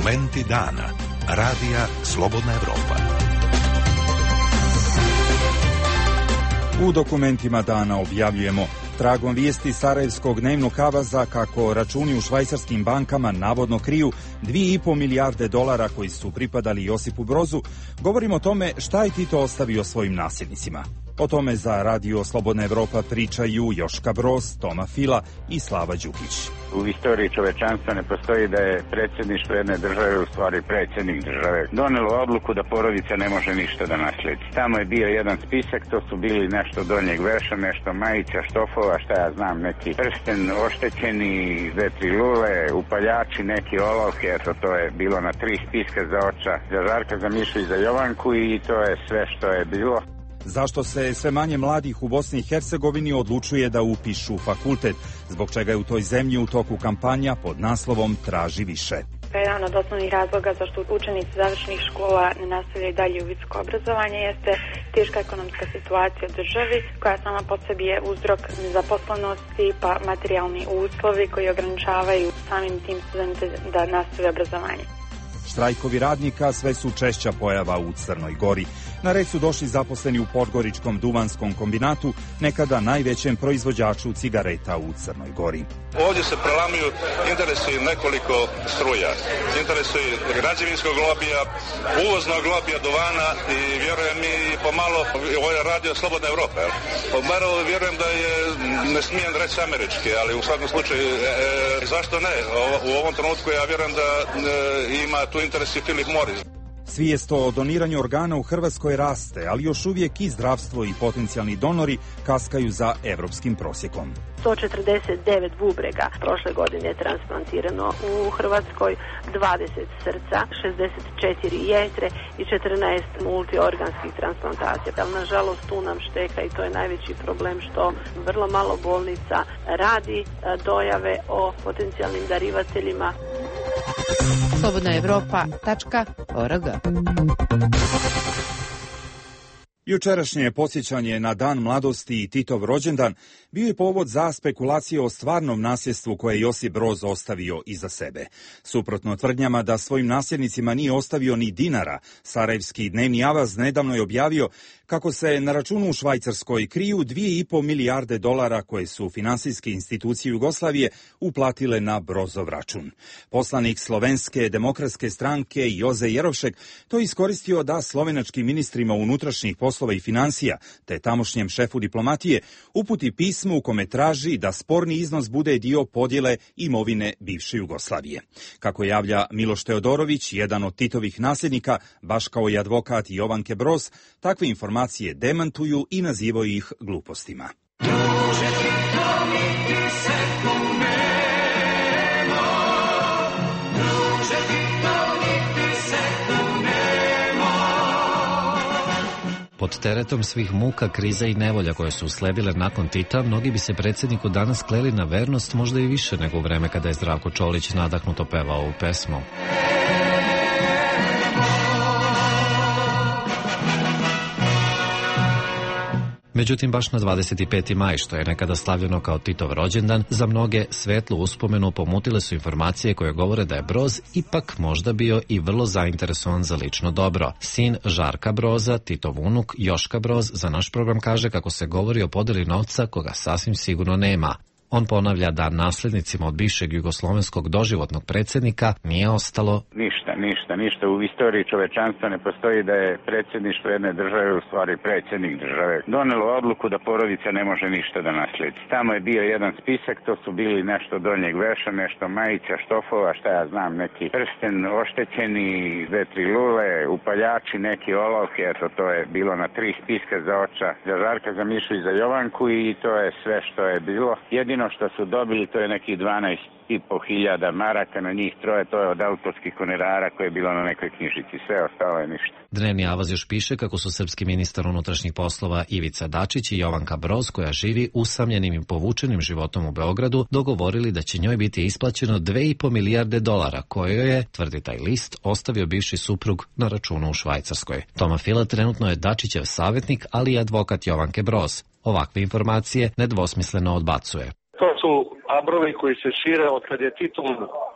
Dokumenti dana. Radija Slobodna Evropa. U dokumentima dana objavljujemo tragom vijesti sarajevskog dnevnog avaza kako računi u švajcarskim bankama navodno kriju 2,5 milijarde dolara koji su pripadali Josipu Brozu. Govorimo o tome šta je Tito ostavio svojim nasljednicima. O tome za Radio Slobodna Evropa pričaju Joška Broz, Toma Fila i Slava Đukić. U istoriji čovečanstva ne postoji da je predsjedništvo jedne države u stvari predsjednik države donelo odluku da porodica ne može ništa da naslijedi. Tamo je bio jedan spisak, to su bili nešto donjeg veša, nešto majica, štofova, šta ja znam, neki prsten oštećeni, 2-3 lule, upaljači, neki olovke, eto to je bilo na 3 spiska za oča, za Žarka, za Mišu i za Jovanku i to je sve što je bilo. Zašto se sve manje mladih u Bosni i Hercegovini odlučuje da upišu fakultet, zbog čega je u toj zemlji u toku kampanja pod naslovom Traži više. Jedan od osnovnih razloga zašto učenici završnih škola ne nastavljaju dalje u visoko obrazovanje jeste teška ekonomska situacija u državi, koja sama po sebi je uzrok nezaposlenosti pa materijalni uslovi koji ograničavaju samim tim studente da nastave obrazovanje. Štrajkovi radnika sve su češća pojava u Crnoj Gori. Na red su došli zaposleni u Podgoričkom duvanskom kombinatu, nekada najvećem proizvođaču cigareta u Crnoj Gori. Ovdje se prelamuju interesi nekoliko struja. Interesi građevinskog lobija, uvoznog lobija duvana i vjerujem mi pomalo, ovo je Radio Slobodna Evropa. Pomalo vjerujem da je, ne smijem reći američki, ali u svakom slučaju, zašto ne? U ovom trenutku ja vjerujem da ima tu interesi Philip Morris. Svijest o doniranju organa u Hrvatskoj raste, ali još uvijek i zdravstvo i potencijalni donori kaskaju za evropskim prosjekom. 149 bubrega prošle godine je transplantirano u Hrvatskoj, 20 srca, 64 jetre i 14 multiorganskih transplantacija. Ali nažalost tu nam šteka i to je najveći problem što vrlo malo bolnica radi dojave o potencijalnim darivateljima. slobodnaevropa.org. Jučerašnje podsjećanje na Dan mladosti i Titov rođendan bio je povod za spekulacije o stvarnom nasljedstvu koje je Josip Broz ostavio iza sebe. Suprotno tvrdnjama da svojim nasljednicima nije ostavio ni dinara, sarajevski dnevni avaz nedavno je objavio kako se na računu u Švajcarskoj kriju 2,5 milijarde dolara koje su finansijske institucije Jugoslavije uplatile na Brozov račun. Poslanik Slovenske demokratske stranke Joze Jerovšek to iskoristio da slovenačkim ministrima unutrašnjih poslova i financija te tamošnjem šefu diplomatije uputi pismo u kome traži da sporni iznos bude dio podjele imovine bivše Jugoslavije. Kako javlja Miloš Teodorović, jedan od Titovih nasljednika, baš kao i advokat Jovanke Broz, takve informacije demantuju i nazivaju ih glupostima. Pod teretom svih muka, kriza i nevolja koje su usledile nakon Tita, mnogi bi se predsjedniku danas kleli na vernost možda i više nego u vreme kada je Zdravko Čolić nadahnuto pevao ovu pesmu. Međutim, baš na 25. maj, što je nekada slavljeno kao Titov rođendan, za mnoge svetlu uspomenu pomutile su informacije koje govore da je Broz ipak možda bio i vrlo zainteresovan za lično dobro. Sin Žarka Broza, Titov unuk Joška Broz, za naš program kaže kako se govori o podeli novca koga sasvim sigurno nema. On ponavlja da nasljednicima od bivšeg jugoslovenskog doživotnog predsjednika nije ostalo ništa. U istoriji čovečanstva ne postoji da je predsjedništvo jedne države u stvari predsjednik države donelo odluku da porodica ne može ništa da naslijedi. Tamo je bio jedan spisak, to su bili nešto donjeg veša, nešto majica, štofova, šta ja znam, neki prsten oštećeni, 2-3 lule, upaljači, neki olovke, eto to je bilo na 3 spiska za oča, za Žarka, za Mišu i za Jovanku i to je sve što je bilo. Jedino što su dobili to je nekih 12.500 maraka, na njih troje, to je od autorskih honorara koje je bilo na nekoj knjižici, sve ostalo je ništa. Dnevni avaz još piše kako su srpski ministar unutrašnjih poslova Ivica Dačić i Jovanka Broz, koja živi usamljenim i povučenim životom u Beogradu, dogovorili da će njoj biti isplaćeno 2,5 milijarde dolara, koje je, tvrdi taj list, ostavio bivši suprug na računu u Švajcarskoj. Toma Fila trenutno je Dačićev savjetnik, ali i advokat Jovanke Broz. Ovakve informacije nedvosmisleno odbacuje. To su abrovi koji se šire od kad je Tito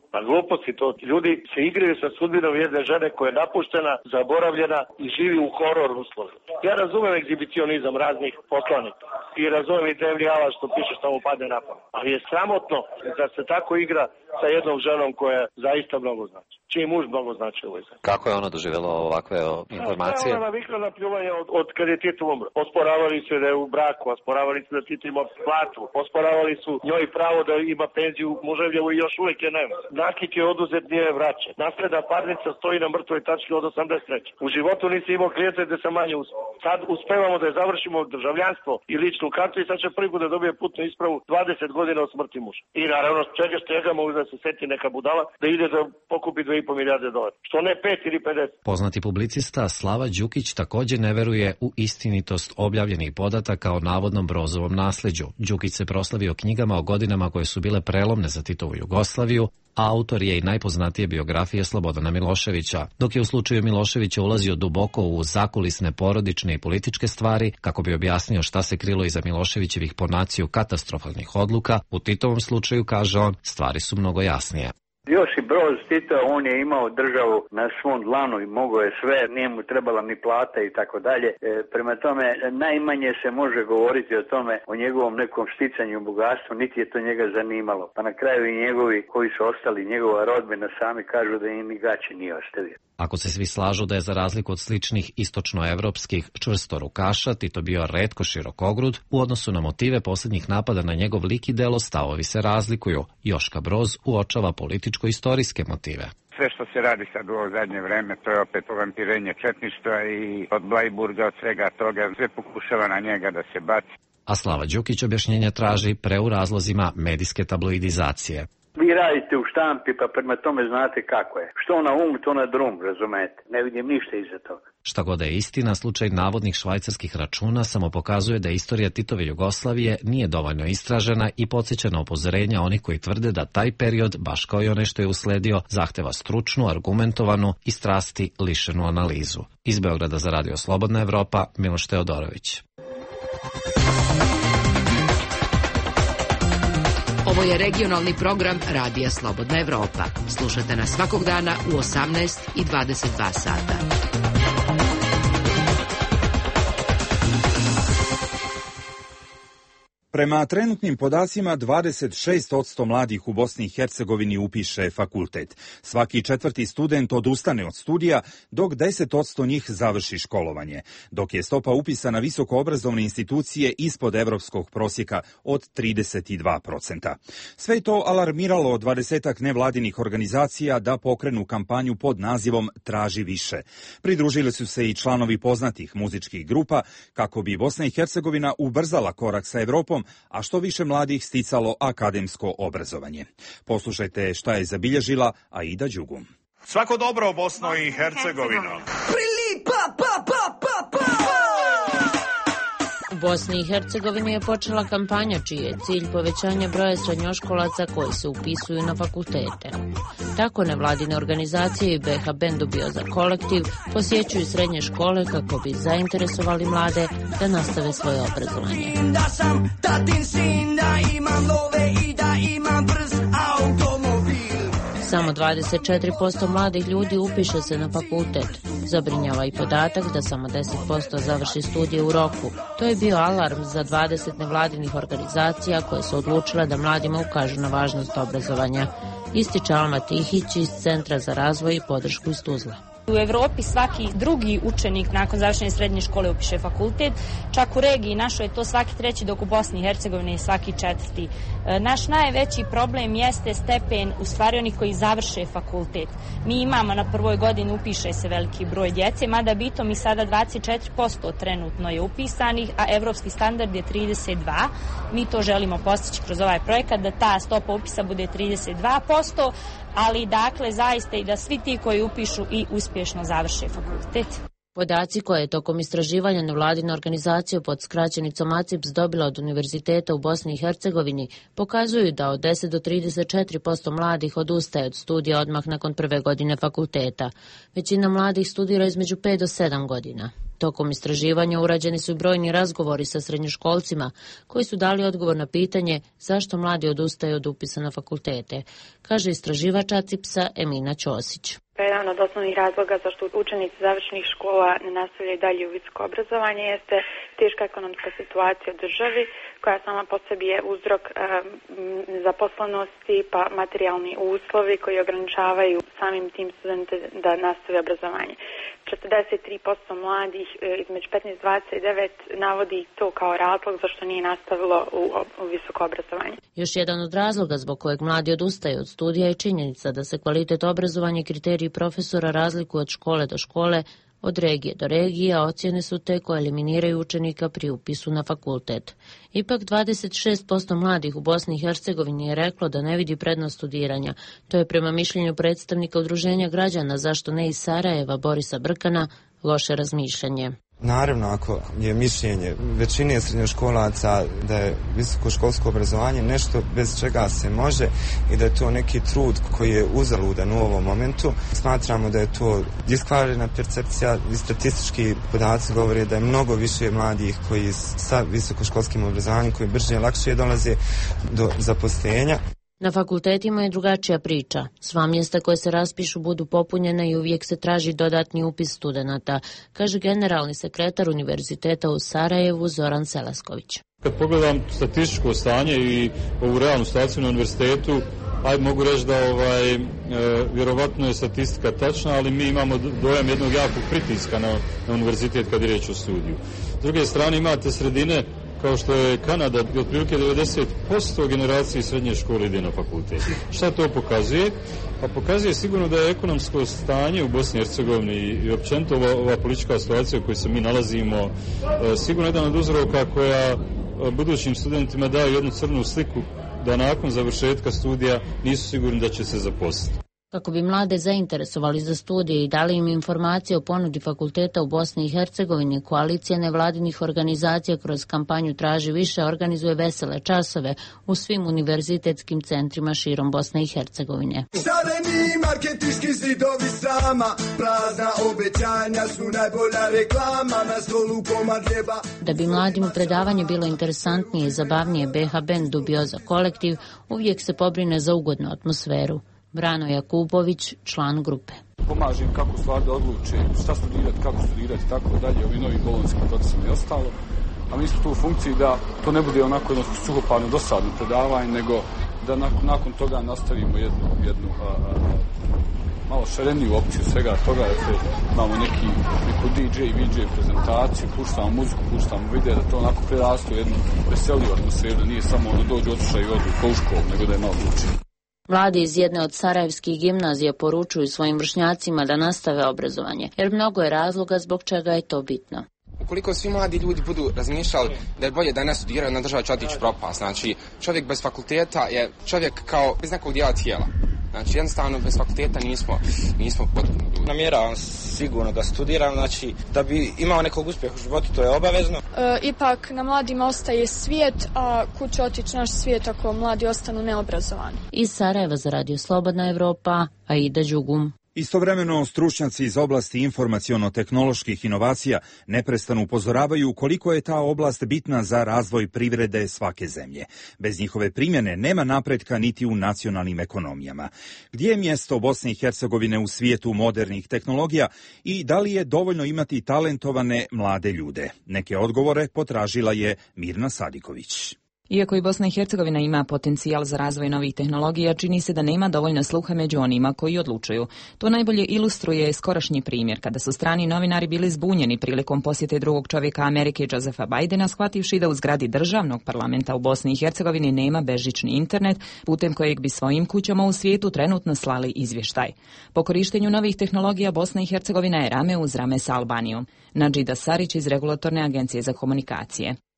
Pa gluposti to. Ljudi se igraju sa sudbinom jedne žene koja je napuštena, zaboravljena i živi u horor uslovima. Ja razumem egzibicionizam raznih poslanika i razumem i dnevni alas što piše što mu padne na pamet. Ali je sramotno da se tako igra sa jednom ženom koja zaista mnogo znači. Čiji muž mnogo znači u ovoj zemlji. Kako je ona doživjela ovakve informacije? Ona navikla na pljuvanje od kad je Tito umro. Osporavali su da je u braku, osporavali su da Tito ima platu, osporavali su njoj pravo da ima penziju muževljevu i još uvijek je nema. Nakit je oduzet, nije vraćen. Nasledna parnica stoji na mrtvoj tački od 83. U životu nisi imao klijenta da se manje uspio. Sad uspevamo da je završimo državljanstvo i ličnu kartu i sad će prvi put da dobije putnu ispravu 20 godina od smrti muža. I naravno čega mogu da se seti neka budala da ide da pokupi 2,5 milijarde dolara. Što ne 5 ili 50. Poznati publicista Slava Đukić također ne veruje u istinitost objavljenih podataka o navodnom Brozovom nasleđu. Đukić se proslavio knjigama o godinama koje su bile prelomne za Titovu Jugoslaviju, a autor je i najpoznatije biografije Slobodana Miloševića. Dok je u slučaju Miloševića ulazio duboko u zakulisne porodične i političke stvari, kako bi objasnio šta se krilo iza Miloševićevih po naciju katastrofalnih odluka, u Titovom slučaju, kaže on, stvari su mnogo jasnije. Josip Broz Tito, on je imao državu na svom dlanu i mogao je sve, nije mu trebala ni plata i tako dalje. Prema tome, najmanje se može govoriti o tome, o njegovom nekom sticanju bogatstvu, niti je to njega zanimalo. Pa na kraju i njegovi koji su ostali, njegova rodbina, sami kažu da im ni gaće nije ostavio. Ako se svi slažu da je za razliku od sličnih istočnoevropskih čvrstorukaša Tito bio retko širokogrud, u odnosu na motive posljednjih napada na njegov lik i delo stavovi se razlikuju. Joška Broz uočava političko-istorijske motive. Sve što se radi sad u ovo zadnje vreme, to je opet vampirenje četništva i od Blajburga, od svega toga, sve pokušava na njega da se baci. A Slava Đukić objašnjenja traži u razlozima medijske tabloidizacije. Vi radite u štampi, pa prema tome znate kako je. Što na to na drum, razumete. Ne vidim ništa iza toga. Šta god je istina, slučaj navodnih švajcarskih računa samo pokazuje da istorija Titove Jugoslavije nije dovoljno istražena i podsjeća na upozorenja onih koji tvrde da taj period, baš kao i onaj što je usledio, zahteva stručnu, argumentovanu i strasti lišenu analizu. Iz Beograda za Radio Slobodna Evropa, Miloš Teodorović. Ovo je regionalni program Radija Slobodna Evropa. Slušajte nas svakog dana u 18 i 22 sata. Prema trenutnim podacima, 26% mladih u Bosni i Hercegovini upiše fakultet. Svaki četvrti student odustane od studija, dok 10% njih završi školovanje, dok je stopa upisa na visokoobrazovne institucije ispod evropskog prosjeka od 32%. Sve je to alarmiralo 20-ak nevladinih organizacija da pokrenu kampanju pod nazivom Traži više. Pridružili su se i članovi poznatih muzičkih grupa kako bi Bosna i Hercegovina ubrzala korak sa Evropom, a što više mladih sticalo akademsko obrazovanje. Poslušajte šta je zabilježila Aida Đugum. Svako dobro, Bosno i Hercegovino. U Bosni i Hercegovini je počela kampanja čiji je cilj povećanje broja srednjoškolaca koji se upisuju na fakultete. Tako nevladine organizacije i BH Bendu Bio za kolektiv posjećuju srednje škole kako bi zainteresovali mlade da nastave svoje obrazovanje. Da sam tatin sin, da imam love i da imam brz automobil. Samo 24% mladih ljudi upiše se na fakultet. Zabrinjava i podatak da samo 10% završi studije u roku. To je bio alarm za 20 nevladinih organizacija koje su odlučile da mladima ukažu na važnost obrazovanja. Ističe Alma Tihić iz Centra za razvoj i podršku iz Tuzle. U Evropi svaki drugi učenik nakon završene srednje škole upiše fakultet, čak u regiji našoj je to svaki treći, dok u Bosni i Hercegovini je svaki četvrti. Naš najveći problem jeste stepen u stvari onih koji završe fakultet. Mi imamo na prvoj godini upiše se veliki broj djece, mada bito mi sada 24% trenutno je upisanih, a evropski standard je 32%. Mi to želimo postići kroz ovaj projekat da ta stopa upisa bude 32%, ali dakle zaista i da svi ti koji upišu i uspješno završe fakultet. Podaci koje je tokom istraživanja nevladina organizacija pod skraćenicom ACIPS dobila od univerziteta u Bosni i Hercegovini pokazuju da od 10 do 34% mladih odustaje od studija odmah nakon prve godine fakulteta. Većina mladih studira između 5 do 7 godina. Tokom istraživanja urađeni su brojni razgovori sa srednjoškolcima koji su dali odgovor na pitanje zašto mladi odustaju od upisa na fakultete, kaže istraživač ACIPS-a Emina Ćosić. Jedan od osnovnih razloga zašto učenici završnih škola ne nastavljaju dalje u visoko obrazovanje jeste teška ekonomska situacija u državi koja sama po sebi je uzrok zaposlenosti pa materijalni uslovi koji ograničavaju samim tim studente da nastave obrazovanje. 43% mladih između 15-29 navodi to kao razlog zašto nije nastavilo u visoko obrazovanje. Još jedan od razloga zbog kojeg mladi odustaju od studija je činjenica da se kvalitet obrazovanja i kriteriji profesora razlikuju od škole do škole, od regije do regije, a ocjene su te koje eliminiraju učenika pri upisu na fakultet. Ipak 26% mladih u Bosni i Hercegovini je reklo da ne vidi prednost studiranja. To je prema mišljenju predstavnika Udruženja građana Zašto ne iz Sarajeva Borisa Brkana loše razmišljanje. Naravno, ako je mišljenje većine srednjoškolaca da je visokoškolsko obrazovanje nešto bez čega se može i da je to neki trud koji je uzaludan u ovom momentu, smatramo da je to diskvalitetna percepcija i statistički podaci govore da je mnogo više mladih koji sa visokoškolskim obrazovanjem koji brže i lakše dolaze do zaposlenja. Na fakultetima je drugačija priča. Sva mjesta koje se raspišu budu popunjena i uvijek se traži dodatni upis studenata, kaže generalni sekretar Univerziteta u Sarajevu Zoran Selasković. Kad pogledam statističko stanje i ovu realnu situaciju na univerzitetu, mogu reći da vjerovatno je statistika tačna, ali mi imamo dojam jednog jakog pritiska na univerzitet kad je riječ o studiju. S druge strane imate sredine kao što je Kanada, gdje otprilike 90% generacije srednje škole ide na fakultet. Šta to pokazuje? Pa pokazuje sigurno da je ekonomsko stanje u Bosni i Hercegovini i općenito ova politička situacija u kojoj se mi nalazimo sigurno jedan od uzroka koja budućim studentima daju jednu crnu sliku da nakon završetka studija nisu sigurni da će se zaposliti. Kako bi mlade zainteresovali za studije i dali im informacije o ponudi fakulteta u Bosni i Hercegovini, koalicija nevladinih organizacija kroz kampanju Traži više organizuje vesele časove u svim univerzitetskim centrima širom Bosne i Hercegovine. Šareni marketinški zidovi srama, prazna obećanja su najbolja reklama, na stolu komad hljeba. Da bi mladima predavanje bilo interesantnije i zabavnije, BH Band Dubioza kolektiv uvijek se pobrine za ugodnu atmosferu. Brano Jakubović, član grupe. Pomažem kako stvar da odluče, šta studirati, kako studirati, tako dalje, ovi novi bolonjski procesima i ostalo. A mi smo tu u funkciji da to ne bude onako jedno suhoparno dosadno predavanje, nego da nakon toga nastavimo jednu malo šareniju opciju svega toga, da imamo neku DJ i VJ prezentaciju, puštamo muziku, puštamo video, da to onako prerastu jednu veseliju atmosferu, da nije samo dođu, odslušaju i odu u školu, nego da je malo učinu. Mladi iz jedne od sarajevskih gimnazija poručuju svojim vršnjacima da nastave obrazovanje, jer mnogo je razloga zbog čega je to bitno. Ukoliko svi mladi ljudi budu razmišljali da je bolje da ne studiraju, na država će otići propast. Znači, čovjek bez fakulteta je čovjek kao bez nekog dijela tijela. Znači, jednostavno, bez fakulteta nismo potpuno ljudi. Namjeravam sigurno da studiram, znači, da bi imao nekog uspjeha u životu, to je obavezno. Ipak, na mladima ostaje svijet, a kud će otići naš svijet ako mladi ostanu neobrazovani. Iz Sarajeva za Radio Slobodna Evropa, Aida Đugum. Istovremeno, stručnjaci iz oblasti informaciono-tehnoloških inovacija neprestano upozoravaju koliko je ta oblast bitna za razvoj privrede svake zemlje. Bez njihove primjene nema napretka niti u nacionalnim ekonomijama. Gdje je mjesto Bosne i Hercegovine u svijetu modernih tehnologija i da li je dovoljno imati talentovane mlade ljude? Neke odgovore potražila je Mirna Sadiković. Iako i Bosna i Hercegovina ima potencijal za razvoj novih tehnologija, čini se da nema dovoljno sluha među onima koji odlučuju. To najbolje ilustruje skorašnji primjer, kada su strani novinari bili zbunjeni prilikom posjete drugog čovjeka Amerike, Josepha Bidena, shvativši da u zgradi državnog parlamenta u Bosni i Hercegovini nema bežični internet, putem kojeg bi svojim kućama u svijetu trenutno slali izvještaj. Po korištenju novih tehnologija Bosna i Hercegovina je rame uz rame sa Albanijom. Nadžida Sarić iz Regulatorne agencije za komunikacije.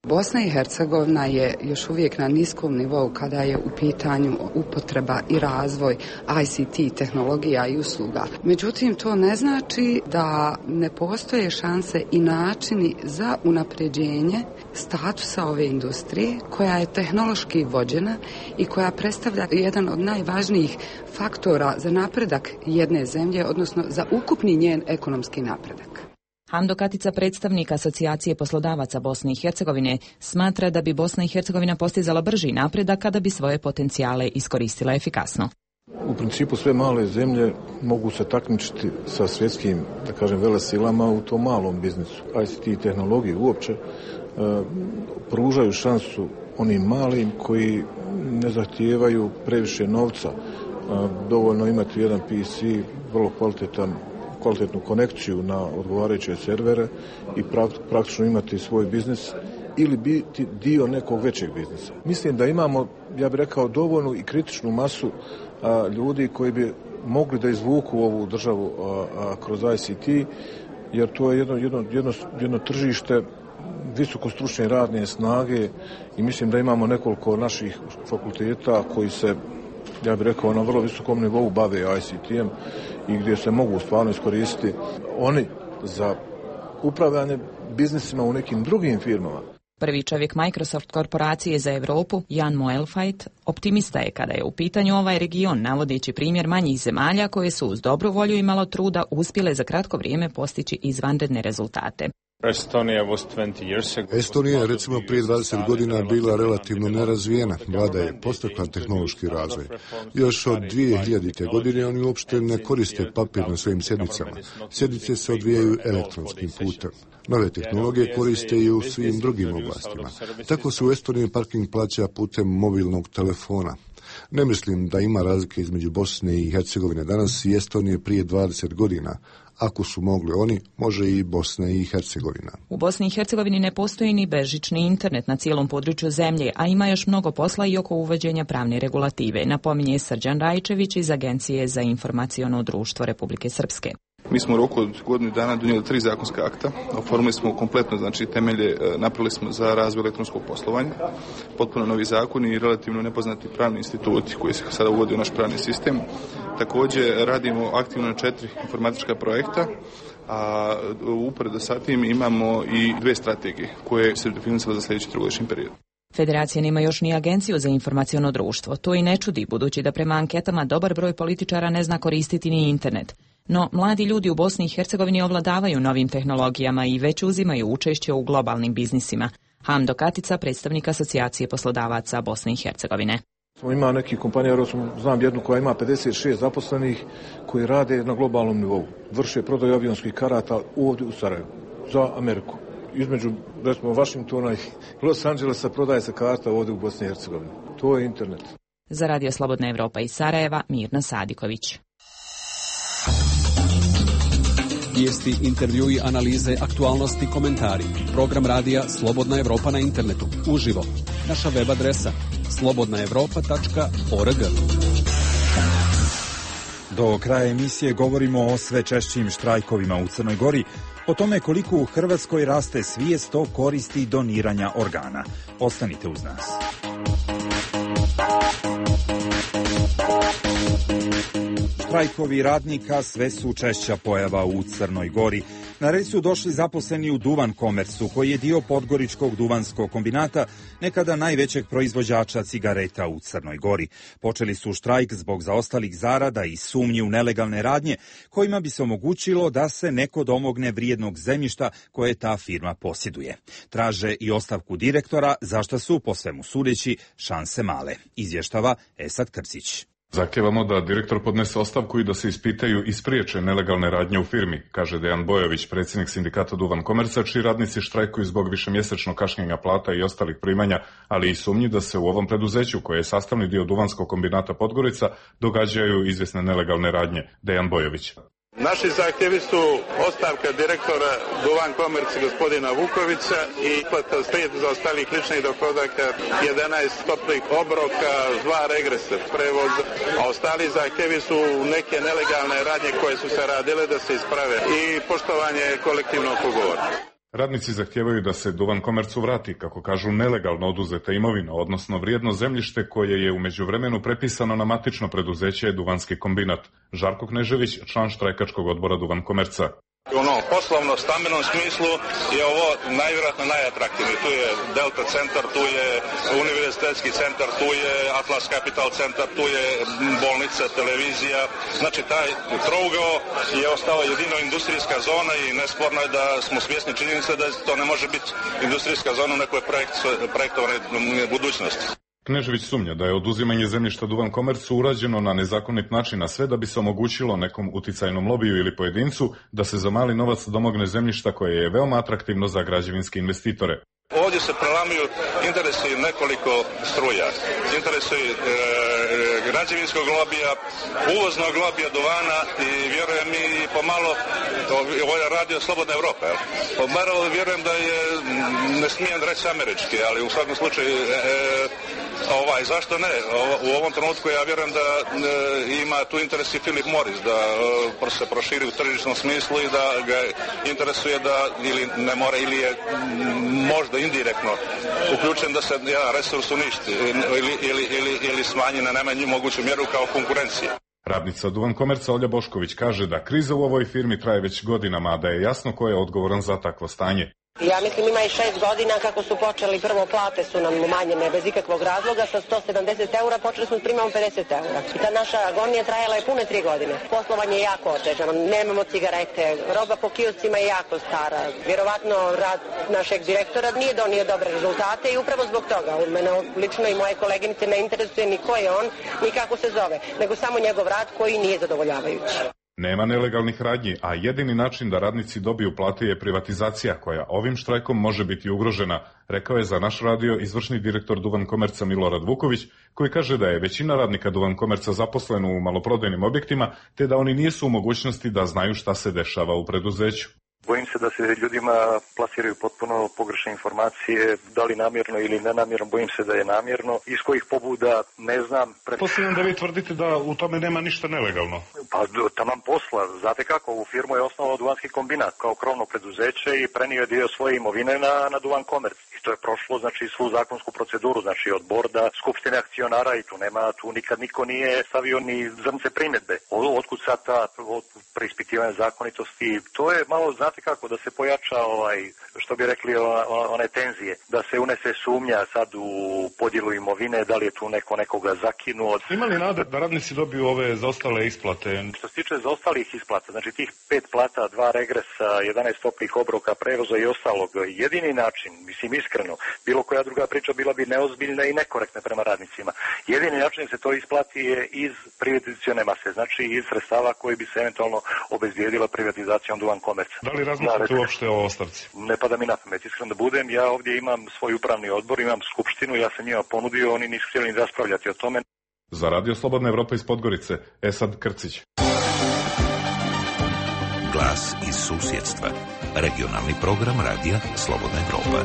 Bosna i Hercegovina je još uvijek na niskom nivou kada je u pitanju upotreba i razvoj ICT tehnologija i usluga. Međutim, to ne znači da ne postoje šanse i načini za unapređenje statusa ove industrije koja je tehnološki vođena i koja predstavlja jedan od najvažnijih faktora za napredak jedne zemlje, odnosno za ukupni njen ekonomski napredak. Hamdo Katica, predstavnik Asocijacije poslodavaca Bosne i Hercegovine, smatra da bi Bosna i Hercegovina postizala brži napredak kada bi svoje potencijale iskoristila efikasno. U principu sve male zemlje mogu se takmičiti sa svjetskim, da kažem, velesilama u tom malom biznisu. ICT tehnologije uopće pružaju šansu onim malim koji ne zahtijevaju previše novca. Dovoljno imati jedan PC, vrlo kvalitetnu konekciju na odgovarajuće servere i praktično imati svoj biznis ili biti dio nekog većeg biznisa. Mislim da imamo, ja bih rekao, dovoljnu i kritičnu masu ljudi koji bi mogli da izvuku ovu državu kroz ICT, jer to je jedno tržište visokostručne radne snage i mislim da imamo nekoliko naših fakulteta koji se, ja bih rekao, na vrlo visokom nivou bave ICT-em i gdje se mogu stvarno iskoristiti oni za upravljanje biznisima u nekim drugim firmama. Prvi čovjek Microsoft korporacije za Europu, Jan Moelfajt, optimista je kada je u pitanju ovaj region, navodeći primjer manjih zemalja koje su uz dobru volju i malo truda uspjele za kratko vrijeme postići izvanredne rezultate. Estonija je recimo prije 20 godina bila relativno nerazvijena, vlada je postakla tehnološki razvoj. Još od 2000. godine oni uopšte ne koriste papir na svojim sjednicama. Sjednice se odvijaju elektronskim putem. Nove tehnologije koriste i u svim drugim oblastima. Tako se u Estoniji parking plaća putem mobilnog telefona. Ne mislim da ima razlike između Bosne i Hercegovine danas i Estonije prije 20 godina. Ako su mogli oni, može i Bosna i Hercegovina. U Bosni i Hercegovini ne postoji ni bežični internet na cijelom području zemlje, a ima još mnogo posla i oko uvođenja pravne regulative, napominje Srđan Rajčević iz Agencije za informaciono društvo Republike Srpske. Mi smo u roku od godinu dana donijeli 3 zakonska akta, oformili smo kompletno, temelje, napravili smo za razvoj elektronskog poslovanja, potpuno novi zakoni i relativno nepoznati pravni instituti koji se sada uvodi u naš pravni sistem. Također radimo aktivno na 4 informatička projekta, a uporedo sa tim imamo i 2 strategije koje se definisale za sljedeći trogodišnji period. Federacija nema još ni Agenciju za informaciono društvo. To i ne čudi, budući da prema anketama dobar broj političara ne zna koristiti ni internet. No, mladi ljudi u Bosni i Hercegovini ovladavaju novim tehnologijama i već uzimaju učešće u globalnim biznisima. Hamdo Katica, predstavnik Asocijacije poslodavaca Bosne i Hercegovine. Ima nekih kompanija, znam jednu koja ima 56 zaposlenih koji rade na globalnom nivou. Vrše prodaju avionskih karata ovdje u Sarajevu za Ameriku. Između, recimo, Washingtona i Los Angelesa prodaje se karta ovdje u Bosni i Hercegovini. To je internet. Za Radio Slobodna Evropa iz Sarajeva, Mirna Sadiković. Vijesti, intervjui, analize, aktualnosti, komentari. Program radija Slobodna Evropa na internetu. Uživo. Naša web adresa slobodnaevropa.org. Do kraja emisije govorimo o sve češćim štrajkovima u Crnoj Gori, o tome koliko u Hrvatskoj raste svijest o koristi doniranja organa. Ostanite uz nas. Štrajkovi radnika sve su češća pojava u Crnoj Gori. Na red su došli zaposleni u Duvan Komercu, koji je dio Podgoričkog duvanskog kombinata, nekada najvećeg proizvođača cigareta u Crnoj Gori. Počeli su štrajk zbog zaostalih zarada i sumnji u nelegalne radnje, kojima bi se omogućilo da se neko domogne vrijednog zemljišta koje ta firma posjeduje. Traže i ostavku direktora, za što su, po svemu sudeći, šanse male. Izvještava Esad Krcić. Zahtijevamo da direktor podnese ostavku i da se ispitaju i spriječe nelegalne radnje u firmi, kaže Dejan Bojović, predsjednik sindikata Duvan Komerca, čiji radnici štrajkuju zbog višemjesečnog kašnjenja plata i ostalih primanja, ali i sumnji da se u ovom preduzeću, koje je sastavni dio Duvanskog kombinata Podgorica, događaju izvjesne nelegalne radnje. Dejan Bojović. Naši zahtjevi su ostavka direktora Duvan Komerci gospodina Vukovića i isplata 5 zaostalih ličnih dohodaka, 11 toplih obroka, 2 regresa, prevoz, a ostali zahtjevi su neke nelegalne radnje koje su se radile da se isprave i poštovanje kolektivnog ugovora. Radnici zahtijevaju da se Duvan Komercu vrati, kako kažu, nelegalno oduzeta imovina, odnosno vrijedno zemljište koje je u međuvremenu prepisano na matično preduzeće Duvanski kombinat. Žarko Knežević, član štrajkačkog odbora Duvan Komerca. U onom poslovno stambenom smislu je ovo najvjerojatno najatraktivniji. Tu je Delta centar, tu je univerzitetski centar, tu je Atlas Capital centar, tu je bolnica, televizija. Znači taj trougao je ostao jedino industrijska zona i nesporno je da smo svjesni činjenice da to ne može biti industrijska zona u nekoj projektovane budućnosti. Knežević sumnja da je oduzimanje zemljišta Duvan Komercu urađeno na nezakonit način, na sve da bi se omogućilo nekom uticajnom lobiju ili pojedincu da se za mali novac domogne zemljišta koje je veoma atraktivno za građevinske investitore. Ovdje se prelamaju interesi nekoliko struja. Interesi građevinskog lobija, uvoznog lobija duvana i vjerujem i pomalo, ovo je radio Slobodna Evropa. Pomalo vjerujem da je, ne smijem reći američki, ali u svakom slučaju zašto ne? U ovom trenutku ja vjerujem da ima tu interes i Philip Morris da se proširi u tržišnom smislu i da ga interesuje da ili ne mora ili je možda indirektno uključen da se jedan resurs uništi ili smanji na najmanju moguću mjeru kao konkurencija. Radnica Duvan Komerca Olja Bošković kaže da kriza u ovoj firmi traje već godinama, a da je jasno ko je odgovoran za takvo stanje. Ja mislim ima i 6 godina kako su počeli, prvo plate su nam umanjene bez ikakvog razloga, sa 170 eura počeli smo s primamo 50 eura. I ta naša agonija trajala je pune 3 godine. Poslovanje je jako otežano, nemamo cigarete, roba po kioscima je jako stara. Vjerovatno rad našeg direktora nije donio dobre rezultate i upravo zbog toga. Mene lično i moje koleginice ne interesuje ni ko je on, ni kako se zove, nego samo njegov rad koji nije zadovoljavajući. Nema nelegalnih radnji, a jedini način da radnici dobiju plate je privatizacija, koja ovim štrajkom može biti ugrožena, rekao je za naš radio izvršni direktor Duvan Komerca Milorad Vuković, koji kaže da je većina radnika Duvan Komerca zaposleno u maloprodajnim objektima, te da oni nisu u mogućnosti da znaju šta se dešava u preduzeću. Bojim se da se ljudima plasiraju potpuno pogrešne informacije, da li namjerno ili nenamjerno, bojim se da je namjerno. Iz kojih pobuda, ne znam. Posljedno da vi tvrdite da u tome nema ništa nelegalno. Pa taman posla. Znate kako, ovu firmu je osnovao Duvanski kombinat kao krovno preduzeće i prenio dio svoje imovine na Duvan Komerc. I to je prošlo, znači, svu zakonsku proceduru, znači od borda, skupštine akcionara i tu nikad niko nije stavio ni zrnce primjedbe. Otkud sad ta preispitivanje zakonitosti, to je malo, znate kako, da se pojača što bi rekli one tenzije, da se unese sumnja sad u podjelu imovine, da li je tu nekoga zakinuo. Ima li nade da radnici dobiju ove zaostale isplate? Što se tiče zaostalih isplata, znači tih 5 plata, 2 regresa, 11 toplih obroka, prevoza i ostalog, jedini način, mislim iskreno, bilo koja druga priča bila bi neozbiljna i nekorektna prema radnicima. Jedini način da se to isplati je iz privatizacione mase, znači iz sredstava koji bi se eventualno obezbijedila privatizacijom Duvan Komerca. Da li razmišljate uopšte o ostavci? Ne pada mi na pamet, iskreno da budem. Ja ovdje imam svoj upravni odbor, imam skupštinu, ja sam njima ponudio, oni nisu htjeli ni raspravljati o tome. Za Radio Slobodna Evropa iz Podgorice, Esad Krcić. Glas iz susjedstva. Regionalni program Radija Slobodna Evropa.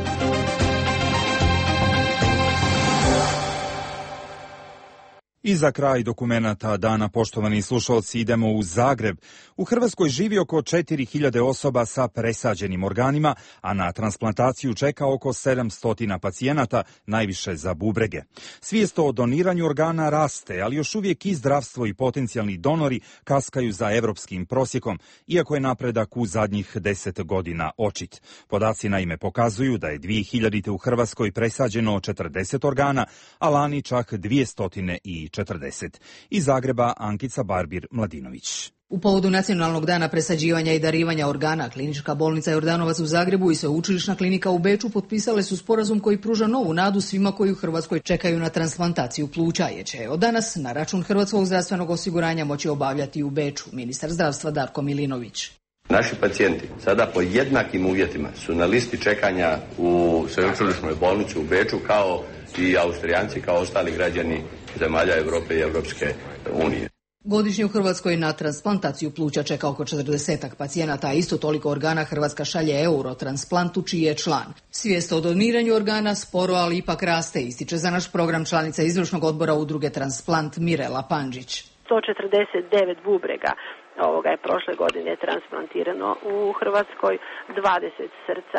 I za kraj dokumenata dana, poštovani slušalci, idemo u Zagreb. U Hrvatskoj živi oko 4000 osoba sa presađenim organima, a na transplantaciju čeka oko 700 pacijenata, najviše za bubrege. Svijest o doniranju organa raste, ali još uvijek i zdravstvo i potencijalni donori kaskaju za europskim prosjekom, iako je napredak u zadnjih 10 godina očit. Podaci naime pokazuju da je 2000. u Hrvatskoj presađeno 40 organa, a lani čak 240. Iz Zagreba Ankica Barbir-Mladinović. U povodu Nacionalnog dana presađivanja i darivanja organa, Klinička bolnica Jordanovac u Zagrebu i Sveučilišna klinika u Beču potpisale su sporazum koji pruža novu nadu svima koji u Hrvatskoj čekaju na transplantaciju pluća, jer će od danas na račun Hrvatskog zdravstvenog osiguranja moći obavljati u Beču, ministar zdravstva Darko Milinović. Naši pacijenti sada po jednakim uvjetima su na listi čekanja u Sveučilišnoj bolnici u Beču kao i Austrijanci, kao ostali građani zemalja Europe i Europske unije. Godišnje u Hrvatskoj na transplantaciju pluća čeka oko 40 pacijenata, a isto toliko organa Hrvatska šalje Eurotransplantu, čiji je član. Svijest o doniranju organa sporo, ali ipak raste, ističe za naš program članica izvršnog odbora udruge Transplant Mirela Pandžić. 149 bubrega je prošle godine transplantirano u Hrvatskoj, 20 srca,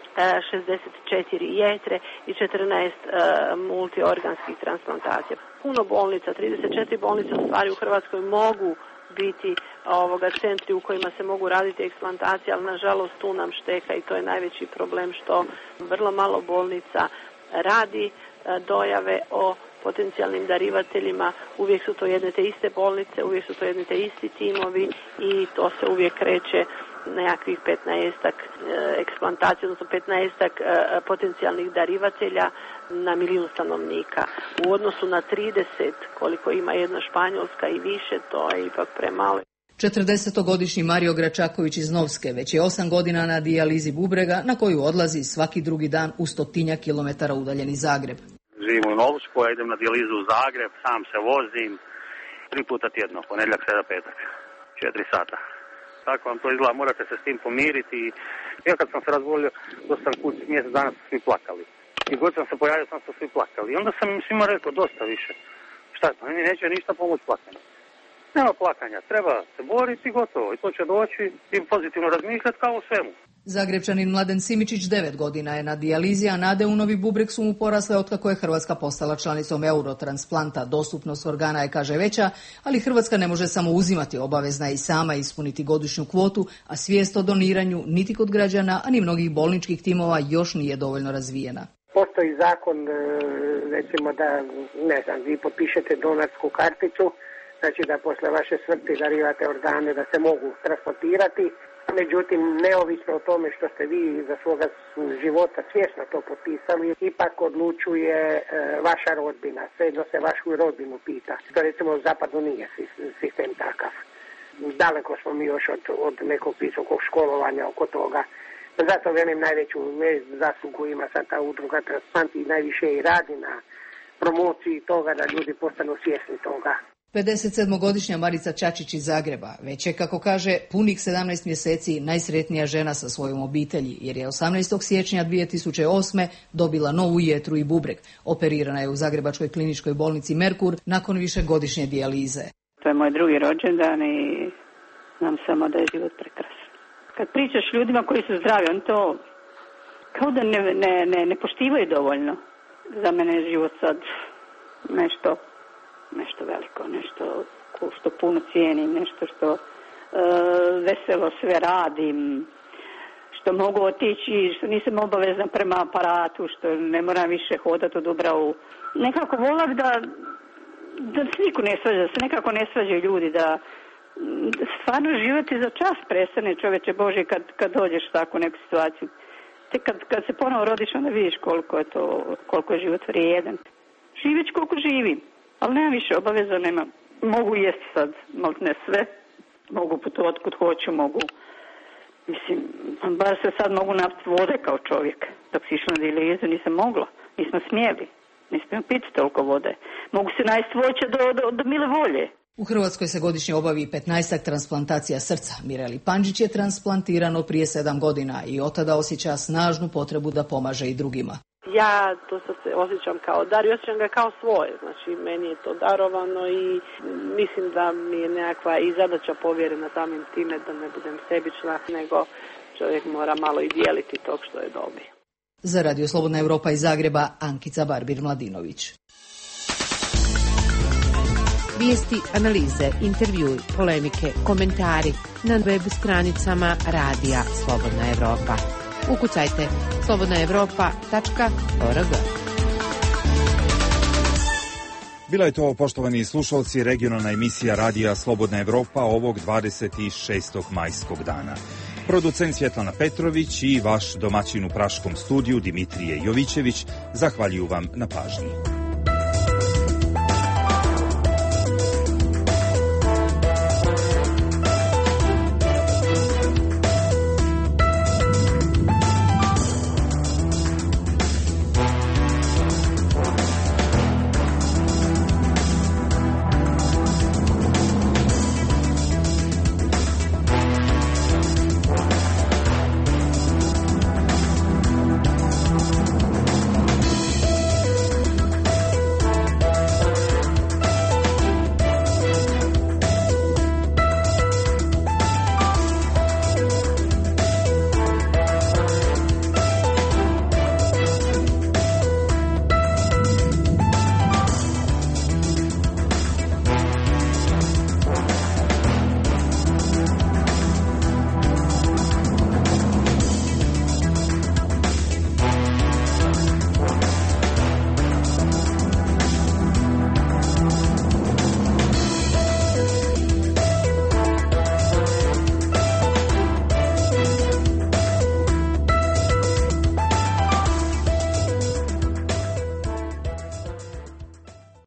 64 jetre i 14 multiorganskih transplantacija. Puno bolnica, 34 bolnice u stvari u Hrvatskoj mogu biti centri u kojima se mogu raditi eksplantacije, ali nažalost tu nam šteka i to je najveći problem što vrlo malo bolnica radi dojave o potencijalnim darivateljima. Uvijek su to jedne te iste bolnice, uvijek su to jedne te isti timovi i to se uvijek kreće nekakvih 15-ak eksplantacija, odnosno 15-ak potencijalnih darivatelja na milijun stanovnika. U odnosu na 30 koliko ima jedna Španjolska i više, to je ipak premalo. 40-godišnji Mario Gračaković iz Novske već je 8 godina na dijalizi bubrega na koju odlazi svaki drugi dan u 100 kilometara udaljeni Zagreb. Živim u Novsku, ja idem na dijalizu u Zagreb, sam se vozim 3 puta tjedno, ponedjeljak, srijeda, petak, 4 sata. Tako vam to izgleda, morate se s tim pomiriti. Ja kad sam se razbolio, dosta kući, mjesec dana su svi plakali. I god sam se pojavio, sam su svi plakali. I onda sam im svima rekao, dosta više. Šta je to, meni neće ništa pomoći plakanja. Nema plakanja, treba se boriti i gotovo. I to će doći i pozitivno razmišljati kao o svemu. Zagrebčanin Mladen Simičić 9 godina je na dijalizi, a nade u novi bubreg su mu porasle otkako je Hrvatska postala članicom Eurotransplanta. Dostupnost organa je, kaže, veća, ali Hrvatska ne može samo uzimati, obavezna i sama ispuniti godišnju kvotu, a svijest o doniranju niti kod građana, a ni mnogih bolničkih timova još nije dovoljno razvijena. Postoji zakon, recimo da, vi potpišete donarsku karticu, znači da posle vaše smrti darivate organe da se mogu transplantirati. Međutim, neovisno o tome što ste vi za svoga života svjesno to potpisali, ipak odlučuje vaša rodbina, svejedno se vašu rodbinu pita. To recimo u zapadu nije sistem takav. Daleko smo mi još od nekog visokog školovanja oko toga. Zato velim, najveću zaslugu ima sad ta udruga Transplant i najviše i radi na promociji toga da ljudi postanu svjesni toga. 57-godišnja Marica Čačić iz Zagreba već je, kako kaže, punih 17 mjeseci najsretnija žena sa svojom obitelji, jer je 18. siječnja 2008. dobila novu jetru i bubreg. Operirana je u Zagrebačkoj kliničkoj bolnici Merkur nakon višegodišnje dijalize. To je moj drugi rođendan i znam samo da je život prekrasan. Kad pričaš ljudima koji su zdravi, on to kao da ne poštivaju dovoljno. Za mene je život sad nešto veliko, nešto što puno cijenim, nešto što veselo sve radim, što mogu otići, što nisam obavezna prema aparatu, što ne moram više hodati u Dubravu. Nekako volim da se niko ne svađa, da se nekako ne svađaju ljudi, da stvarno životi za čas prestane, čoveče Bože, kad dođeš u takvu neku situaciju. Te kad se ponovo rodiš, onda vidiš koliko je život vrijedan. Živeć koliko živim. Ali nema više obaveza, nema. Mogu jesti sad, malo ne sve. Mogu putovati kud hoću, bar se sad mogu napiti vode kao čovjek. Dok si išla na dijalizu nisam mogla, nismo smjeli. Ne smijem piti toliko vode. Mogu se najesti voća do mile volje. U Hrvatskoj se godišnje obavi 15-ak transplantacija srca. Mireli Pandžić je transplantirano prije 7 godina i od tada osjeća snažnu potrebu da pomaže i drugima. Ja to se osjećam kao dar i osjećam ga kao svoje, znači meni je to darovano i mislim da mi je nekakva i zadaća povjerena samim time da ne budem sebična, nego čovjek mora malo i dijeliti tog što je dobio. Za Radio Slobodna Evropa iz Zagreba, Ankica Barbir-Mladinović. Vijesti, analize, intervjui, polemike, komentari na web stranicama Radija Slobodna Evropa. Ukucajte slobodnaevropa.org. Bila je to, poštovani slušalci, regionalna emisija Radija Slobodna Evropa ovog 26. majskog dana. Producent Svjetlana Petrović i vaš domaćin u praškom studiju Dimitrije Jovićević zahvaljuju vam na pažnji.